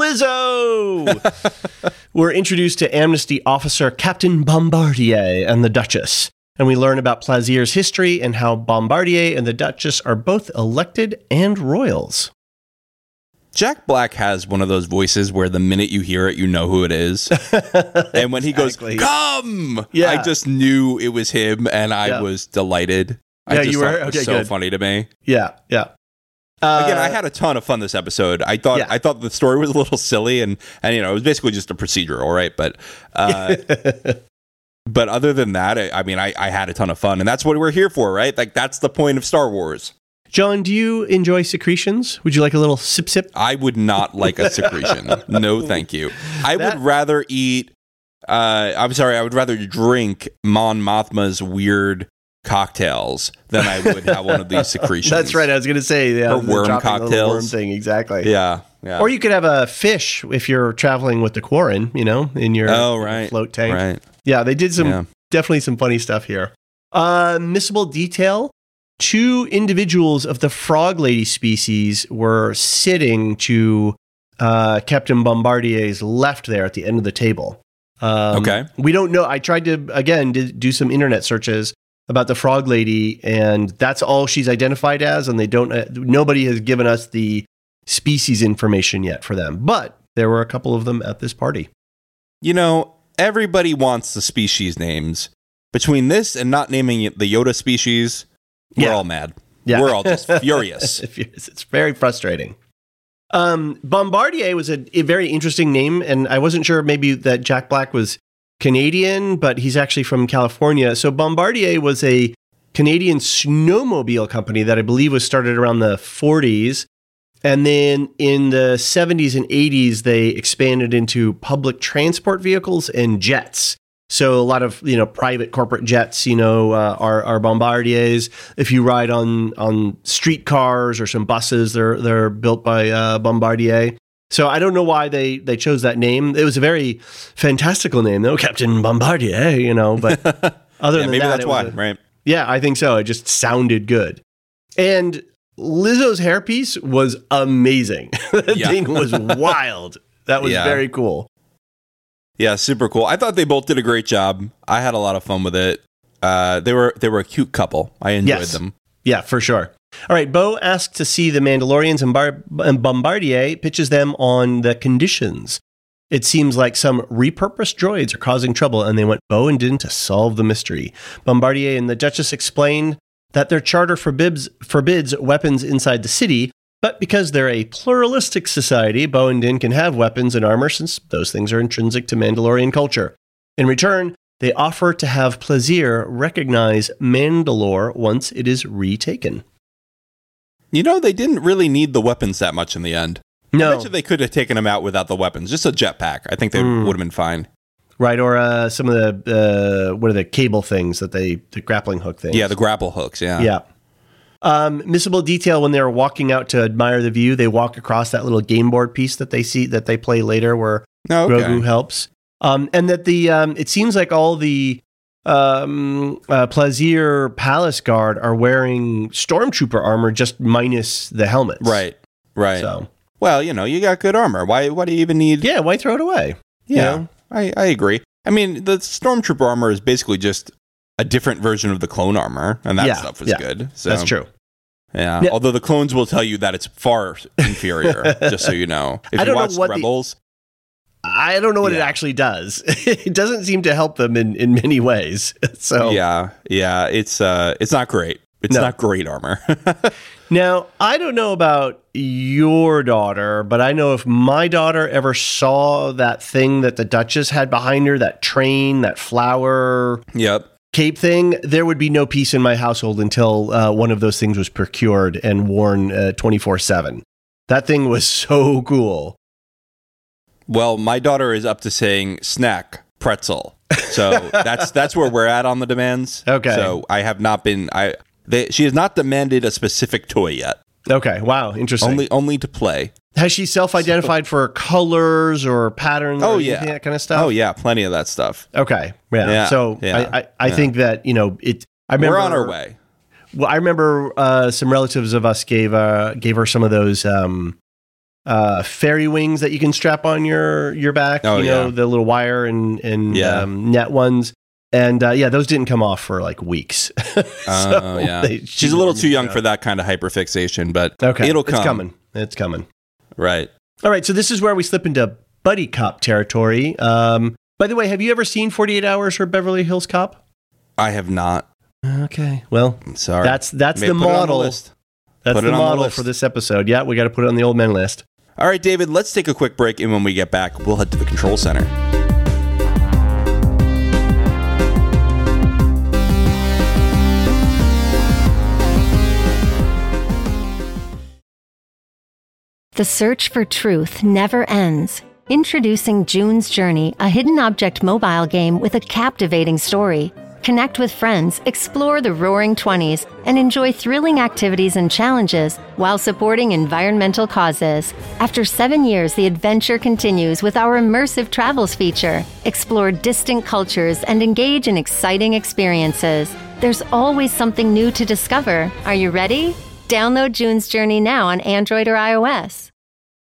Lizzo. We're introduced to Amnesty Officer Captain Bombardier and the Duchess, and we learn about Plazier's history and how Bombardier and the Duchess are both elected and royals. Jack Black has one of those voices where the minute you hear it, you know who it is. And when exactly. he goes, come! Yeah. I just knew it was him, and I yeah. was delighted. I Yeah, just you thought were? it was Okay, so good. funny to me. Yeah, yeah. Uh, Again, I had a ton of fun this episode. I thought yeah. I thought the story was a little silly, and, and you know, it was basically just a procedural, all right? But uh, but other than that, I, I mean, I, I had a ton of fun, and that's what we're here for, right? Like, that's the point of Star Wars. John, do you enjoy secretions? Would you like a little sip sip? I would not like a secretion. No, thank you. I That- would rather eat. Uh, I'm sorry. I would rather drink Mon Mothma's weird cocktails than I would have one of these secretions. That's right. I was going to say yeah, or worm cocktails. Worm thing, exactly. Yeah, yeah. Or you could have a fish if you're traveling with the Quarren, you know, in your oh, right. float tank. Right. Yeah, they did some yeah. definitely some funny stuff here. Uh, missable detail. Two individuals of the frog lady species were sitting to uh, Captain Bombardier's left there at the end of the table. Um, okay. We don't know. I tried to, again, do some internet searches about the frog lady, and that's all she's identified as, and they don't, uh, nobody has given us the species information yet for them. But there were a couple of them at this party. You know, everybody wants the species names. Between this and not naming it the Yoda species, we're yeah. all mad. Yeah. We're all just furious. It's very frustrating. Um, Bombardier was a, a very interesting name, and I wasn't sure maybe that Jack Black was Canadian, but he's actually from California. So Bombardier was a Canadian snowmobile company that I believe was started around the forties. And then in the seventies and eighties, they expanded into public transport vehicles and jets. So a lot of, you know, private corporate jets, you know, uh, are, are Bombardiers. If you ride on, on streetcars or some buses, they're, they're built by uh, Bombardier. So I don't know why they, they chose that name. It was a very fantastical name, though, Captain Bombardier, you know, but other yeah, than maybe that, that's why, a, right? Yeah, I think so. It just sounded good. And Lizzo's hairpiece was amazing. That yeah. thing was wild. That was yeah. very cool. Yeah, super cool. I thought they both did a great job. I had a lot of fun with it. Uh, they were they were a cute couple. I enjoyed yes. them. Yeah, for sure. All right, Bo asks to see the Mandalorians, and, Bar- and Bombardier pitches them on the conditions. It seems like some repurposed droids are causing trouble, and they want Bo and Din to solve the mystery. Bombardier and the Duchess explained that their charter forbids, forbids weapons inside the city, but because they're a pluralistic society, Bo and Din can have weapons and armor since those things are intrinsic to Mandalorian culture. In return, they offer to have Plaisir recognize Mandalore once it is retaken. You know, they didn't really need the weapons that much in the end. No. I bet you they could have taken them out without the weapons. Just a jetpack. I think they mm. would have been fine. Right, or uh, some of the, uh, what are the cable things that they, the grappling hook things? Yeah, the grapple hooks, yeah. Yeah. Um, missable detail, when they're walking out to admire the view, they walk across that little game board piece that they see, that they play later where oh, okay. Grogu helps. Um, and that the, um, it seems like all the um, uh, Plaisir Palace Guard are wearing Stormtrooper armor, just minus the helmets. Right, right. So, well, you know, you got good armor. Why, why do you even need... Yeah, why throw it away? Yeah, you know? I, I agree. I mean, the Stormtrooper armor is basically just a different version of the clone armor, and that yeah, stuff was yeah, good. So, that's true. Yeah. yeah, although the clones will tell you that it's far inferior, just so you know. If I don't you watch know what Rebels... The, I don't know what yeah. it actually does. It doesn't seem to help them in, in many ways. So Yeah, yeah, it's uh, it's not great. It's no. not great armor. Now, I don't know about your daughter, but I know if my daughter ever saw that thing that the Duchess had behind her, that train, that flower yep. cape thing, there would be no peace in my household until uh, one of those things was procured and worn uh, twenty-four seven. That thing was so cool. Well, my daughter is up to saying snack, pretzel. So that's that's where we're at on the demands. Okay. So I have not been... I. They, she has not demanded a specific toy yet. Okay, wow, interesting. Only only to play. Has she self-identified so, for colors or patterns oh, or yeah. that kind of stuff? Oh, yeah, plenty of that stuff. Okay, yeah. yeah so yeah, I, I, I yeah. think that, you know, it. I remember, we're on our way. Well, I remember uh, some relatives of us gave uh, gave her some of those um, uh, fairy wings that you can strap on your, your back, oh, you know, yeah. the little wire and, and yeah. um, net ones. And uh, yeah, those didn't come off for like weeks. Oh, so uh, yeah. They, She's a little too young for that kind of hyperfixation, but okay. it'll come. It's coming. It's coming. Right. All right. So this is where we slip into buddy cop territory. Um, by the way, have you ever seen forty-eight hours or Beverly Hills Cop? I have not. Okay. Well, I'm sorry. That's that's Maybe the put it on model. the list. That's Put the it on the model list. for this episode. Yeah, we got to put it on the old men list. All right, David, let's take a quick break, and when we get back, we'll head to the control center. The search for truth never ends. Introducing June's Journey, a hidden object mobile game with a captivating story. Connect with friends, explore the Roaring Twenties, and enjoy thrilling activities and challenges while supporting environmental causes. After seven years, the adventure continues with our immersive travels feature. Explore distant cultures and engage in exciting experiences. There's always something new to discover. Are you ready? Download June's Journey now on Android or iOS.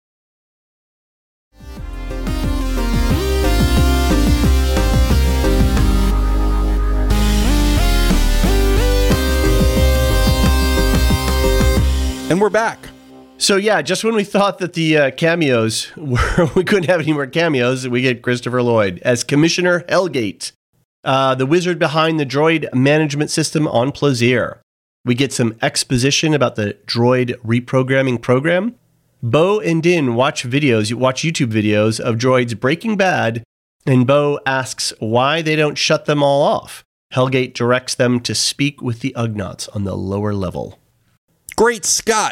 And we're back. So yeah, just when we thought that the uh, cameos were, we couldn't have any more cameos, we get Christopher Lloyd as Commissioner Hellgate, uh, the wizard behind the droid management system on Plazir. We get some exposition about the droid reprogramming program. Bo and Din watch videos, watch YouTube videos of droids breaking bad, and Bo asks why they don't shut them all off. Hellgate directs them to speak with the Ugnaughts on the lower level. Great Scott!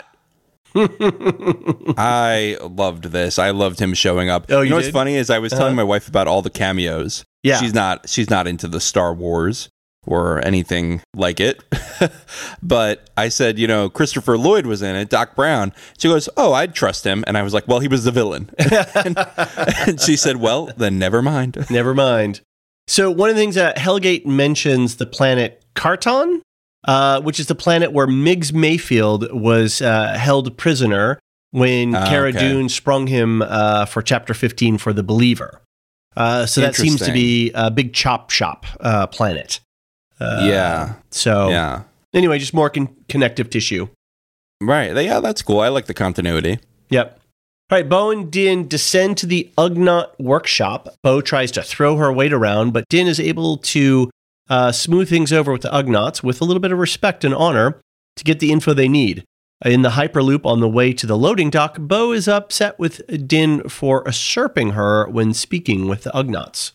I loved this. I loved him showing up. Oh, you you know did? what's funny is I was telling Uh-huh. my wife about all the cameos. Yeah. She's not she's not into the Star Wars or anything like it. But I said, you know, Christopher Lloyd was in it, Doc Brown. She goes, oh, I'd trust him. And I was like, well, he was the villain. and, and she said, well, then never mind. Never mind. So one of the things that Hellgate mentions the planet Karton, uh, which is the planet where Miggs Mayfield was uh, held prisoner when Ah, Cara okay. Dune sprung him uh, for Chapter fifteen for The Believer. Uh, so that seems to Interesting. be a big chop shop uh, planet. Uh, yeah. So Yeah. anyway, just more con- connective tissue. Right. Yeah, that's cool. I like the continuity. Yep. All right, Bo and Din descend to the Ugnaught workshop. Bo tries to throw her weight around, but Din is able to uh, smooth things over with the Ugnaughts with a little bit of respect and honor to get the info they need. In the Hyperloop on the way to the loading dock, Bo is upset with Din for usurping her when speaking with the Ugnaughts.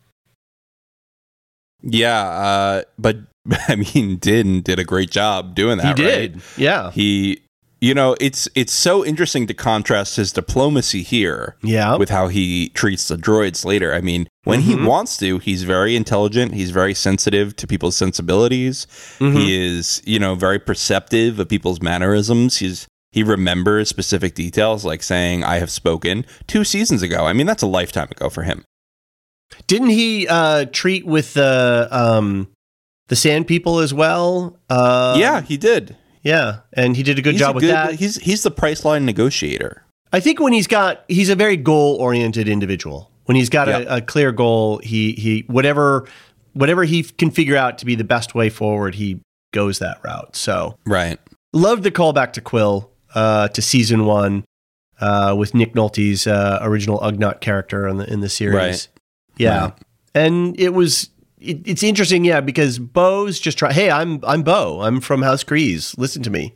Yeah, uh, but I mean, Din did a great job doing that. he did. Right? Yeah. He, you know, it's it's so interesting to contrast his diplomacy here Yeah. with how he treats the droids later. I mean, when Mhm. he wants to, he's very intelligent. He's very sensitive to people's sensibilities. Mhm. He is, you know, very perceptive of people's mannerisms. He's he remembers specific details, like saying, "I have spoken" two seasons ago. I mean, that's a lifetime ago for him. Didn't he uh, treat with the um, the Sand People as well? Uh, yeah, he did. Yeah, and he did a good He's job a with good- that. He's he's the Priceline negotiator. I think when he's got, he's a very goal-oriented individual. When he's got Yep. a, a clear goal, he he whatever whatever he can figure out to be the best way forward, he goes that route. So Right. loved the callback to Quill uh, to season one uh, with Nick Nolte's uh, original Ugnaught character in the in the series. Right. Yeah, Right. and it was. It, it's interesting, yeah, because Bo's just try. Hey, I'm I'm Bo. I'm from House Kryze. Listen to me.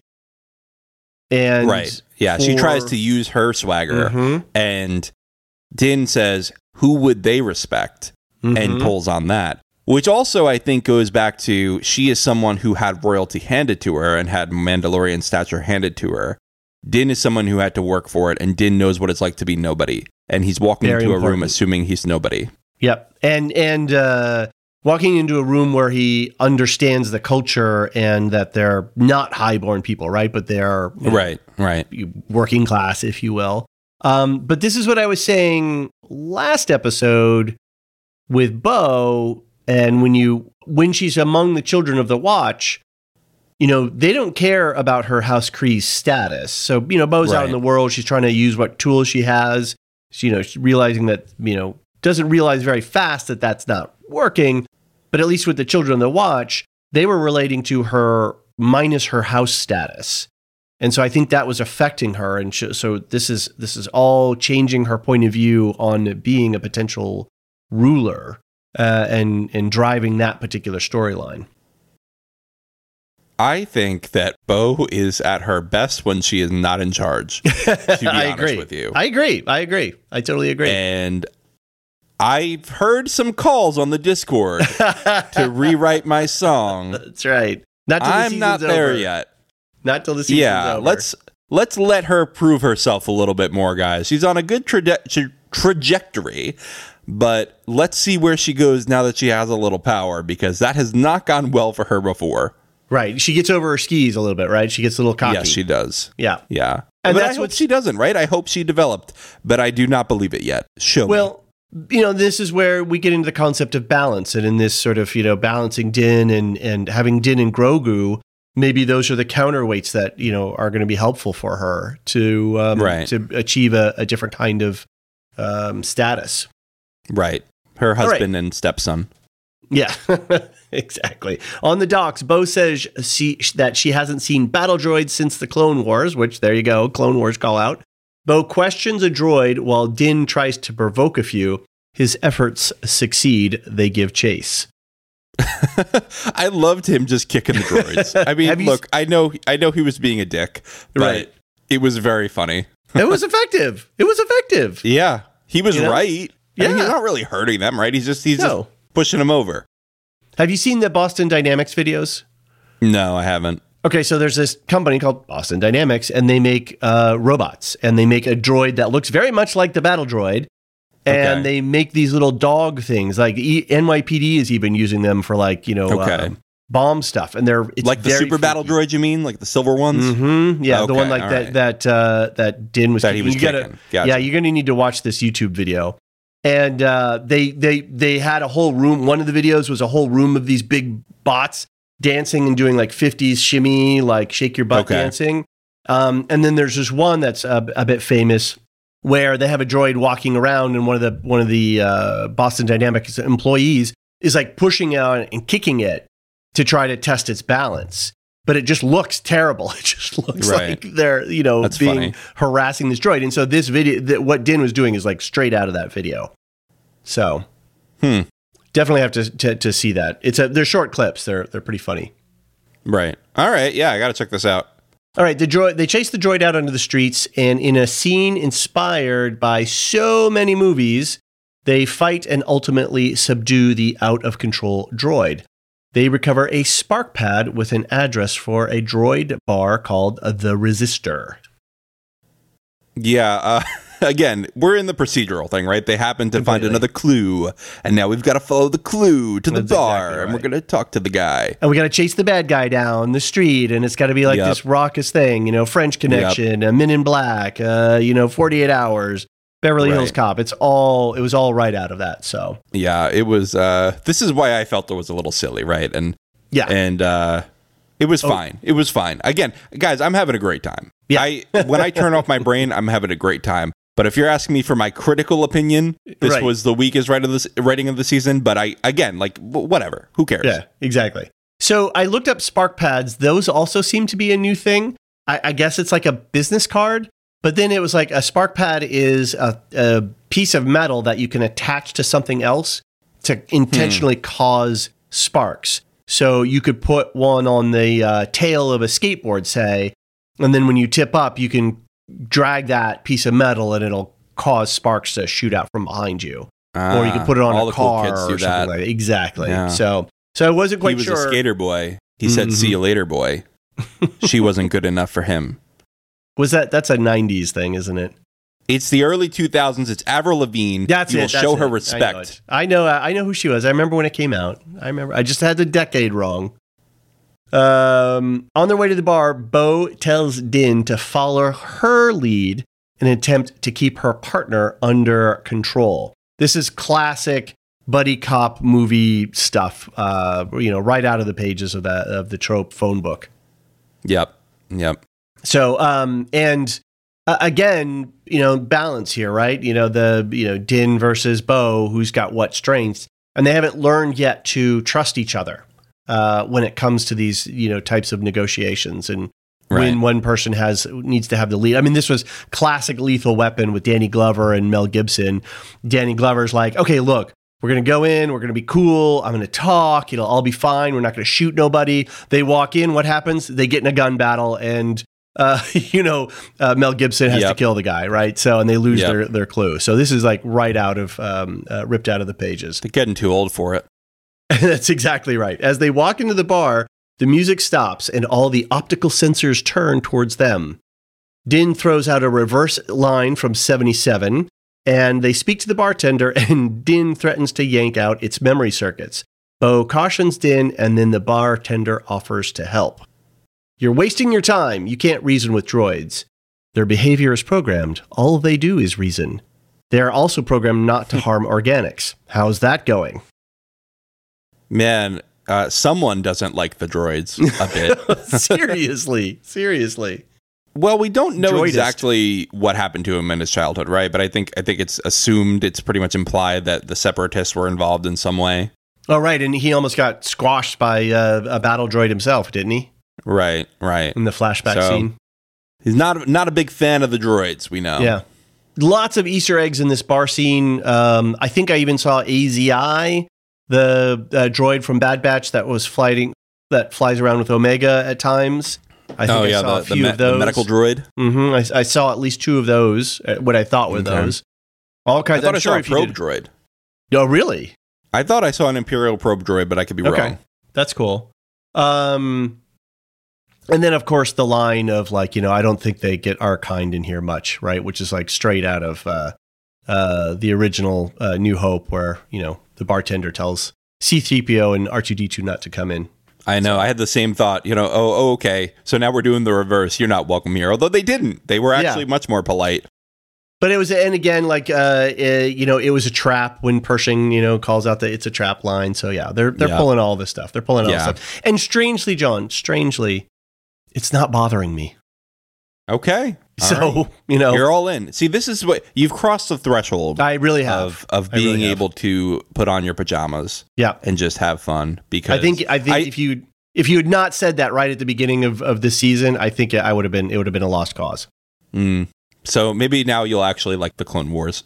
And Right. Yeah. She for- tries to use her swagger, Mhm. and Din says, "Who would they respect?" and Mhm. pulls on that. Which also, I think, goes back to she is someone who had royalty handed to her and had Mandalorian stature handed to her. Din is someone who had to work for it, and Din knows what it's like to be nobody. And he's walking Very into a room important. assuming he's nobody. Yep. And and uh, walking into a room where he understands the culture and that they're not highborn people, right? But they're you know, Right, right. working class, if you will. Um, but this is what I was saying last episode with Bo, and when you when she's among the children of the Watch, you know, they don't care about her House Kryze status. So, you know, Bo's out in Right. the world. She's trying to use what tools she has. She, you know, she's realizing that, you know, doesn't realize very fast that that's not working. But at least with the children of the Watch, they were relating to her minus her house status. And so I think that was affecting her. And sh- so this is this is all changing her point of view on being a potential ruler uh, and, and driving that particular storyline. I think that Bo is at her best when she is not in charge. To be I honest agree. with you. I agree. I agree. I totally agree. And I've heard some calls on the Discord to rewrite my song. That's right. Not till the I'm not season's there over. yet. Not till the season's Yeah, over. let's let's let her prove herself a little bit more, guys. She's on a good traje- tra- trajectory, but let's see where she goes now that she has a little power, because that has not gone well for her before. Right. She gets over her skis a little bit, right? She gets a little cocky. Yes, she does. Yeah. Yeah. And but that's I hope what she doesn't, right? I hope she developed, but I do not believe it yet. Show Well, you know, this is where we get into the concept of balance, and in this sort of, you know, balancing Din and, and having Din and Grogu, maybe those are the counterweights that, you know, are going to be helpful for her to, um, Right. to achieve a, a different kind of um, status. me. Right. Her right. husband and stepson. Yeah, exactly. On the docks, Bo says she, that she hasn't seen battle droids since the Clone Wars, which, there you go, Clone Wars call out. Bo questions a droid while Din tries to provoke a few. His efforts succeed. They give chase. I loved him just kicking the droids. I mean, Have you look, s- I know I know he was being a dick, but Right. it was very funny. It was effective. It was effective. Yeah. He was You know? right. I mean, Yeah. he's not really hurting them, right? He's just he's No. just pushing them over. Have you seen the Boston Dynamics videos? No, I haven't. Okay, so there's this company called Boston Dynamics, and they make uh, robots, and they make a droid that looks very much like the battle droid, and Okay. they make these little dog things. Like e- N Y P D is even using them for like you know Okay. um, bomb stuff, and they're it's Like the very super battle freaky. droid, you mean? Like the silver ones? Mm-hmm. Yeah, the Okay, one like all that right. that uh, that Din was That he kicking. was You gotta- kicking. Gotcha. Yeah, you're gonna need to watch this YouTube video. And uh, they they they had a whole room. One of the videos was a whole room of these big bots dancing and doing like fifties shimmy, like shake your butt Okay. dancing. Um, and then there's this one that's a, a bit famous where they have a droid walking around, and one of the one of the uh, Boston Dynamics employees is like pushing out and kicking it to try to test its balance. But it just looks terrible. It just looks Right. like they're, you know, That's being funny. harassing this droid. And so this video, th- what Din was doing is like straight out of that video. So Hmm. definitely have to, to to see that. It's a they're short clips. They're they're pretty funny. Right. All right. Yeah, I got to check this out. All right, the droid they chase the droid out onto the streets, and in a scene inspired by so many movies, they fight and ultimately subdue the out of control droid. They recover a spark pad with an address for a droid bar called the Resistor. Yeah. Uh, again, we're in the procedural thing, right? They happen to find Completely. another clue, and now we've got to follow the clue to the That's bar, exactly and we're right. going to talk to the guy. And we got to chase the bad guy down the street, and it's got to be like Yep. this raucous thing, you know, French Connection, a Men in Black, uh, you know, forty-eight hours, Beverly Hills Right. Cop. It's all, it was all right out of that. So, Yeah, it was. Uh, this is why I felt it was a little silly, right? And yeah. and uh, it was Oh. fine. It was fine. Again, guys, I'm having a great time. Yeah. I when I turn off my brain, I'm having a great time. But if you're asking me for my critical opinion, this Right. was the weakest writing of this writing of the season. But I again, like w- whatever. Who cares? Yeah, exactly. So I looked up spark pads. Those also seem to be a new thing. I, I guess it's like a business card, but then it was like a spark pad is a, a piece of metal that you can attach to something else to intentionally cause sparks. So you could put one on the uh, tail of a skateboard, say, and then when you tip up, you can drag that piece of metal and it'll cause sparks to shoot out from behind you. Ah, Or you can put it on all a the cool car kids or do something that. like that. Exactly. Yeah. So, so I wasn't quite He was sure. a skater boy. He said, "See you later, boy." She wasn't good enough for him. Was that that's a nineties thing, isn't it? It's the early two thousands. It's Avril Lavigne. That's you it. will that's show it. her I know, respect. it. I know. I know who she was. I remember when it came out. I remember. I just had the decade wrong. Um, on their way to the bar, Bo tells Din to follow her lead in an attempt to keep her partner under control. This is classic buddy cop movie stuff. Uh, you know, right out of the pages of that of the trope phone book. Yep. Yep. So, um, and uh, again, you know, balance here, right? You know, the, you know, Din versus Bo, who's got what strengths, and they haven't learned yet to trust each other uh, when it comes to these, you know, types of negotiations. And Right. when one person has needs to have the lead. I mean, this was classic Lethal Weapon with Danny Glover and Mel Gibson. Danny Glover's like, okay, look, we're going to go in. We're going to be cool. I'm going to talk. It'll all be fine. We're not going to shoot nobody. They walk in. What happens? They get in a gun battle, and uh, you know, uh, Mel Gibson has Yep. to kill the guy, right? So, and they lose Yep. their their clue. So this is like right out of um, uh, ripped out of the pages. They're getting too old for it. That's exactly right. As they walk into the bar, the music stops and all the optical sensors turn towards them. Din throws out a reverse line from seventy-seven, and they speak to the bartender, and Din threatens to yank out its memory circuits. Bo cautions Din, and then the bartender offers to help. You're wasting your time. You can't reason with droids. Their behavior is programmed. All they do is reason. They are also programmed not to harm organics. How's that going? Man, uh, someone doesn't like the droids a bit. seriously, seriously. Well, we don't know Droidist. exactly what happened to him in his childhood, right? But I think I think it's assumed, it's pretty much implied that the Separatists were involved in some way. Oh, right. And he almost got squashed by uh, a battle droid himself, didn't he? Right, right. In the flashback So, scene. He's not not a big fan of the droids, we know. Yeah. Lots of Easter eggs in this bar scene. Um, I think I even saw A Z I, the uh, droid from Bad Batch that was flying, that flies around with Omega at times. I think oh, I yeah, saw the, a few the, me- of those. the medical droid. Mm-hmm. I, I saw at least two of those, uh, what I thought were Okay. those. All I kinds thought I'm I sure saw a if you probe did- droid. Oh, really? I thought I saw an Imperial probe droid, but I could be Okay. wrong. That's cool. Um, and then, of course, the line of like, you know, I don't think they get our kind in here much, right? Which is like straight out of uh, uh, the original uh, New Hope, where, you know, the bartender tells C three P O and R two D two not to come in. I know. I had the same thought. You know, oh, oh, okay. So now we're doing the reverse. You're not welcome here. Although they didn't. They were actually Yeah. much more polite. But it was, and again, like, uh, uh, you know, it was a trap when Pershing, you know, calls out that it's a trap line. So yeah, they're they're Yeah. pulling all this stuff. They're pulling all Yeah. this stuff. And strangely, John, strangely, it's not bothering me. Okay. All so right. you know, You're all in. See, this is what you've crossed the threshold I really have of of I really being have. able to put on your pajamas Yeah. and just have fun. Because I think I think if you if you had not said that right at the beginning of, of this season, I think I would have been it would have been a lost cause. Mm, so maybe now you'll actually like the Clone Wars.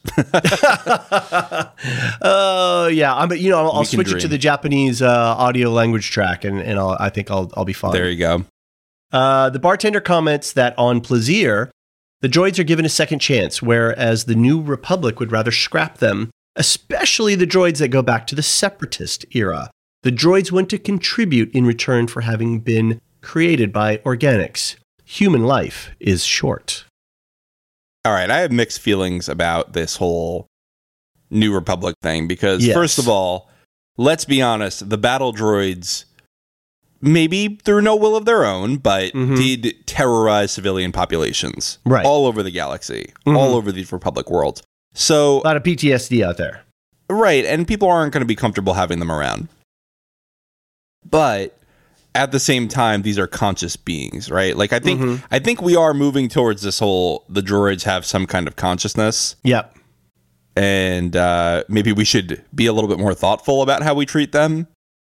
Oh yeah, I'm. You know, I'll, I'll We can switch it to dream. the Japanese uh, audio language track, and and I'll, I think I'll I'll be fine. There you go. Uh, the bartender comments that on Plaisir, the droids are given a second chance, whereas the New Republic would rather scrap them, especially the droids that go back to the Separatist era. The droids want to contribute in return for having been created by organics. Human life is short. All right, I have mixed feelings about this whole New Republic thing because, Yes. first of all, let's be honest, the battle droids, maybe through no will of their own, but Mhm. did terrorize civilian populations Right. all over the galaxy, Mhm. all over these Republic worlds. So, A lot of P T S D out there. right, and people aren't going to be comfortable having them around. But at the same time, these are conscious beings, right? Like I think Mhm. I think we are moving towards this whole the droids have some kind of consciousness. Yep. And uh, maybe we should be a little bit more thoughtful about how we treat them.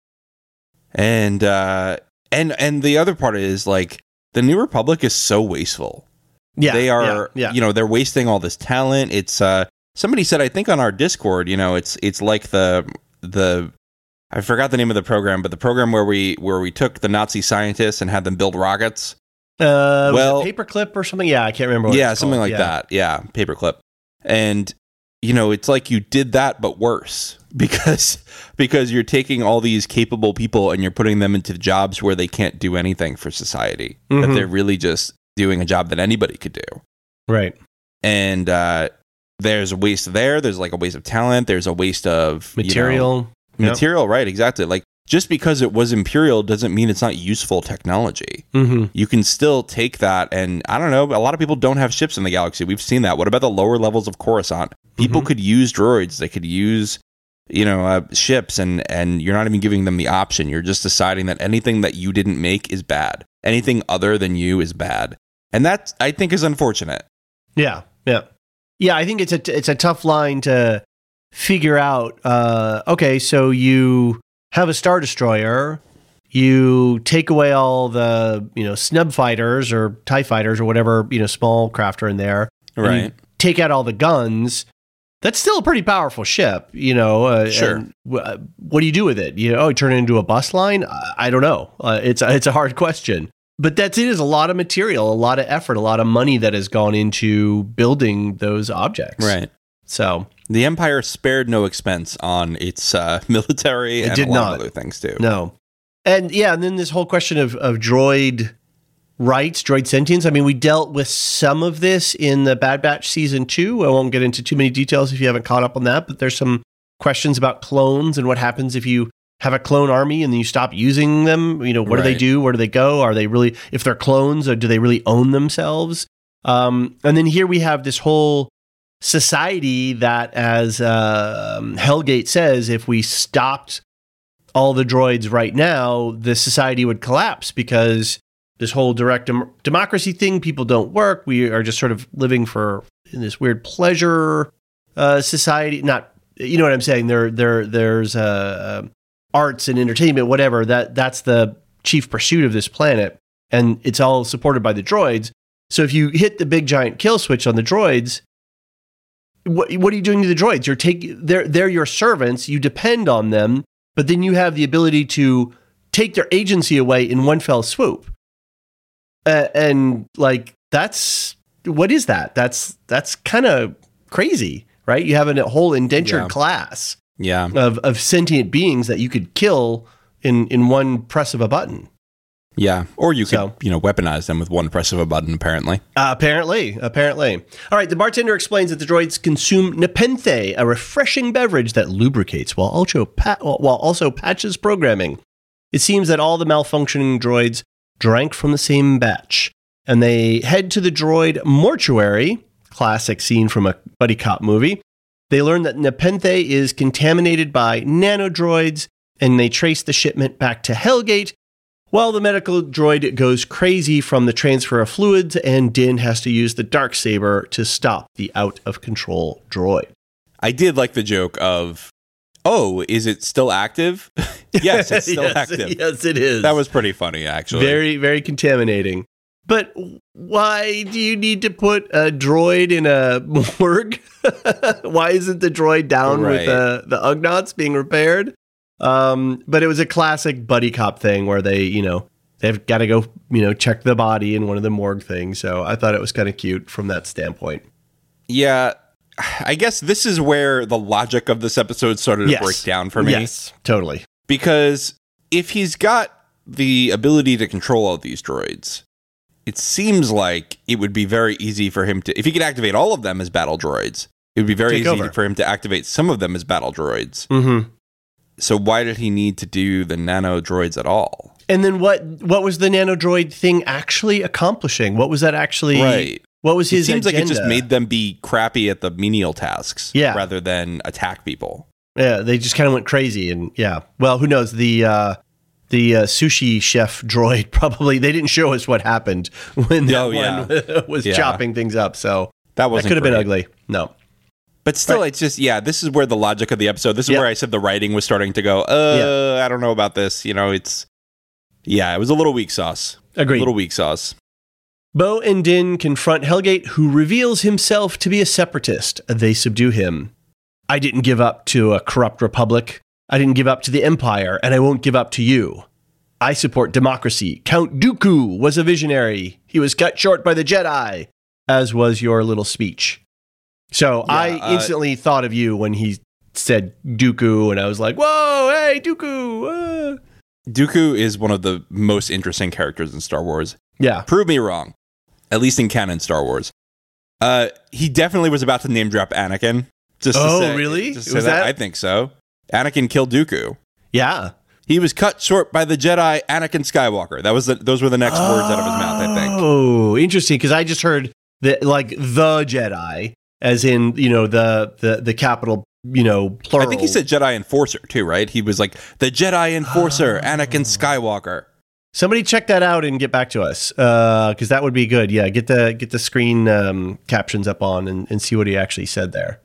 And uh, and and the other part is like the New Republic is so wasteful. Yeah. they are, Yeah. yeah. you know, they're wasting all this talent. It's uh, somebody said, I think on our Discord, you know, it's it's like the the I forgot the name of the program, but the program where we where we took the Nazi scientists and had them build rockets. Uh, well- was it Paperclip or something? Yeah, I can't remember. What Yeah, it's something called. like Yeah. that. Yeah, paperclip. And you know, it's like you did that but worse because because you're taking all these capable people and you're putting them into jobs where they can't do anything for society. That Mhm. they're really just doing a job that anybody could do. Right. And uh there's a waste there, there's like a waste of talent, there's a waste of you know, Material. Yep. material, right? Exactly. Like just because it was Imperial doesn't mean it's not useful technology. Mm-hmm. You can still take that, and I don't know, a lot of people don't have ships in the galaxy. We've seen that. What about the lower levels of Coruscant? People Mhm. could use droids. They could use, you know, uh, ships, and and you're not even giving them the option. You're just deciding that anything that you didn't make is bad. Anything other than you is bad, and that I think is unfortunate. Yeah, yeah, yeah. I think it's a it's a tough line to figure out. Uh, okay, so you have a Star Destroyer, you take away all the you know snub fighters or TIE fighters or whatever you know small craft are in there, and you Right. take out all the guns. That's still a pretty powerful ship, you know. Uh, Sure. and w- uh, what do you do with it? You know, oh, you turn it into a bus line? I, I don't know. Uh, it's a, it's a hard question. But that's it is a lot of material, a lot of effort, a lot of money that has gone into building those objects. Right. So The Empire spared no expense on its uh, military It and did a lot not. of other things too. no, and yeah, and then this whole question of of droid rights, droid sentience. I mean, we dealt with some of this in the Bad Batch season two. I won't get into too many details if you haven't caught up on that, but there's some questions about clones and what happens if you have a clone army and then you stop using them. You know, what right. do they do? Where do they go? Are they really, if they're clones, or do they really own themselves? Um, and then here we have this whole society that, as uh, Hellgate says, if we stopped all the droids right now, the society would collapse because this whole direct dem- democracy thing, people don't work. We are just sort of living for in this weird pleasure uh, society. Not, you know what I'm saying? There, there, there's uh, arts and entertainment, whatever. That that's the chief pursuit of this planet, and it's all supported by the droids. So if you hit the big giant kill switch on the droids, what what are you doing to the droids? You're taking they're they're your servants. You depend on them, but then you have the ability to take their agency away in one fell swoop. Uh, and like that's what is that? That's that's kind of crazy, right? You have a whole indentured yeah. class, yeah, of of sentient beings that you could kill in in one press of a button. Yeah, or you could, so, you know, weaponize them with one press of a button, apparently. Uh, apparently, apparently. All right, the bartender explains that the droids consume Nepenthe, a refreshing beverage that lubricates while also, pa- while also patches programming. It seems that all the malfunctioning droids drank from the same batch, and they head to the droid mortuary, classic scene from a buddy cop movie. They learn that Nepenthe is contaminated by nanodroids, and they trace the shipment back to Hellgate, while the medical droid goes crazy from the transfer of fluids, and Din has to use the Darksaber to stop the out-of-control droid. I did like the joke of, oh, is it still active? Yes, it's still yes, active. Yes, it is. That was pretty funny, actually. Very, very contaminating. But why do you need to put a droid in a morgue? Why isn't the droid down right. with uh, the Ugnaughts being repaired? Um, but it was a classic buddy cop thing where they, you know, they've got to go, you know, check the body in one of the morgue things. So I thought it was kind of cute from that standpoint. Yeah, I guess this is where the logic of this episode started to yes. break down for me. Yes, totally. Because if he's got the ability to control all these droids, it seems like it would be very easy for him to, if he could activate all of them as battle droids, it would be very Take easy over. for him to activate some of them as battle droids. Mm-hmm. So why did he need to do the nano droids at all? And then what what was the nano droid thing actually accomplishing? What was that actually? Right. What was his It seems agenda? like it just made them be crappy at the menial tasks Yeah. rather than attack people. Yeah, they just kind of went crazy. And yeah, well, who knows? The uh, the uh, sushi chef droid probably, they didn't show us what happened when that Oh, yeah. one was Yeah. chopping things up. So That wasn't that could have been great. ugly. No. But still, Right. it's just, yeah, this is where the logic of the episode, this is Yeah. where I said the writing was starting to go, uh, I don't know about this. You know, it's, yeah, it was a little weak sauce. Agreed. A little weak sauce. Bo and Din confront Hellgate, who reveals himself to be a separatist. They subdue him. I didn't give up to a corrupt republic. I didn't give up to the Empire, and I won't give up to you. I support democracy. Count Dooku was a visionary. He was cut short by the Jedi, as was your little speech. So Yeah, I uh, instantly thought of you when he said Dooku, and I was like, whoa, hey, Dooku. Ah. Dooku is one of the most interesting characters in Star Wars. Yeah. Prove me wrong. At least in canon Star Wars. Uh, he definitely was about to name drop Anakin. Just to Oh, say, really? Just to say Was that? that- I think so. Anakin killed Dooku. Yeah. He was cut short by the Jedi, Anakin Skywalker. That was the, those were the next words out of his mouth, I think. Oh, interesting. Because I just heard that, like, the Jedi, as in, you know, the the the capital, you know, plural. I think he said Jedi Enforcer too, right? He was like the Jedi Enforcer, Anakin Skywalker. Somebody check that out and get back to us, because that would be good. Yeah, get the get the screen um, captions up on and, and see what he actually said there.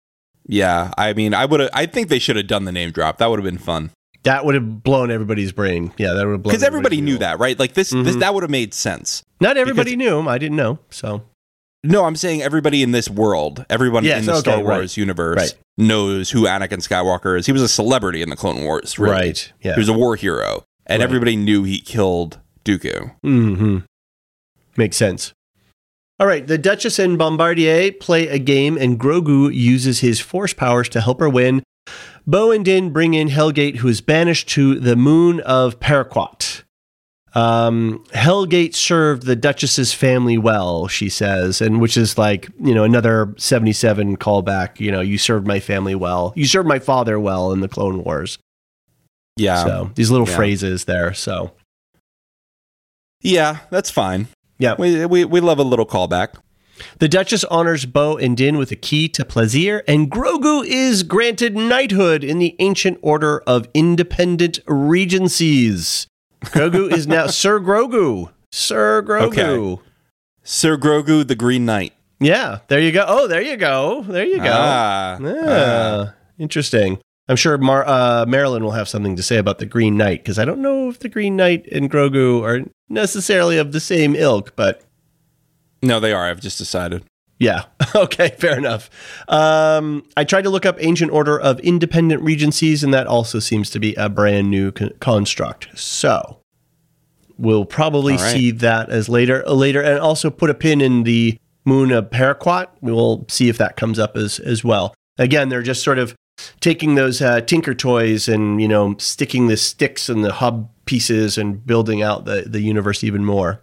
Yeah, I mean, I would have. I think they should have done the name drop. That would have been fun. That would have blown everybody's brain. Yeah, that would have blown. Because everybody everybody's knew brain. that, right? Like this, this Mhm. that would have made sense. Not everybody Because- knew him. I didn't know. So No, I'm saying everybody in this world, everyone Yes, in the okay, Star right. Wars universe Right. knows who Anakin Skywalker is. He was a celebrity in the Clone Wars, really. right, yeah. He was a war hero, and Right. everybody knew he killed Dooku. Mm-hmm. Makes sense. All right, the Duchess and Bombardier play a game, and Grogu uses his force powers to help her win. Bo and Din bring in Hellgate, who is banished to the moon of Paraquat. Um, Hellgate served the Duchess's family well, she says, and which is like, you know, another seventy-seven callback. You know, you served my family well. You served my father well in the Clone Wars. Yeah. So these little yeah. phrases there. So yeah, that's fine. Yeah, we we we love a little callback. The Duchess honors Bo and Din with a key to Plaisir, and Grogu is granted knighthood in the Ancient Order of Independent Regencies. Grogu is now Sir Grogu. Sir Grogu. Okay. Sir Grogu, the Green Knight. Yeah, there you go. Oh, there you go. There you go. Ah, yeah, ah. Interesting. I'm sure Mar- uh, Marilyn will have something to say about the Green Knight, because I don't know if the Green Knight and Grogu are necessarily of the same ilk, but... No, they are. I've just decided. Yeah. Okay, fair enough. Um, I tried to look up Ancient Order of Independent Regencies, and that also seems to be a brand new con- construct. So we'll probably right. see that as later, later, and also put a pin in the Moon of Paraquat. We'll see if that comes up as as well. Again, they're just sort of taking those uh, Tinker Toys and, you know, sticking the sticks and the hub pieces and building out the, the universe even more.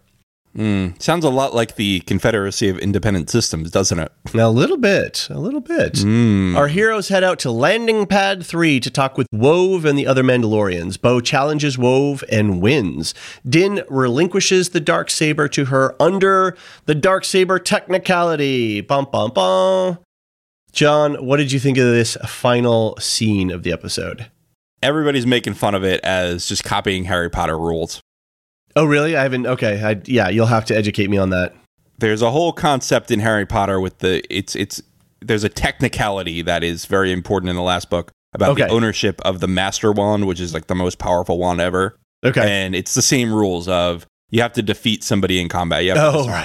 Mm, sounds a lot like the Confederacy of Independent Systems, doesn't it? A little bit, a little bit. Mm. Our heroes head out to Landing Pad three to talk with Wove and the other Mandalorians. Bo challenges Wove and wins. Din relinquishes the Darksaber to her under the Darksaber technicality. Bum, bum, bum. John, what did you think of this final scene of the episode? Everybody's making fun of it as just copying Harry Potter rules. Oh, really? I haven't. Okay. I, yeah, you'll have to educate me on that. There's a whole concept in Harry Potter with the it's it's there's a technicality that is very important in the last book about Okay. the ownership of the Master Wand, which is like the most powerful wand ever. Okay. And it's the same rules of you have to defeat somebody in combat. You have to Oh, disarm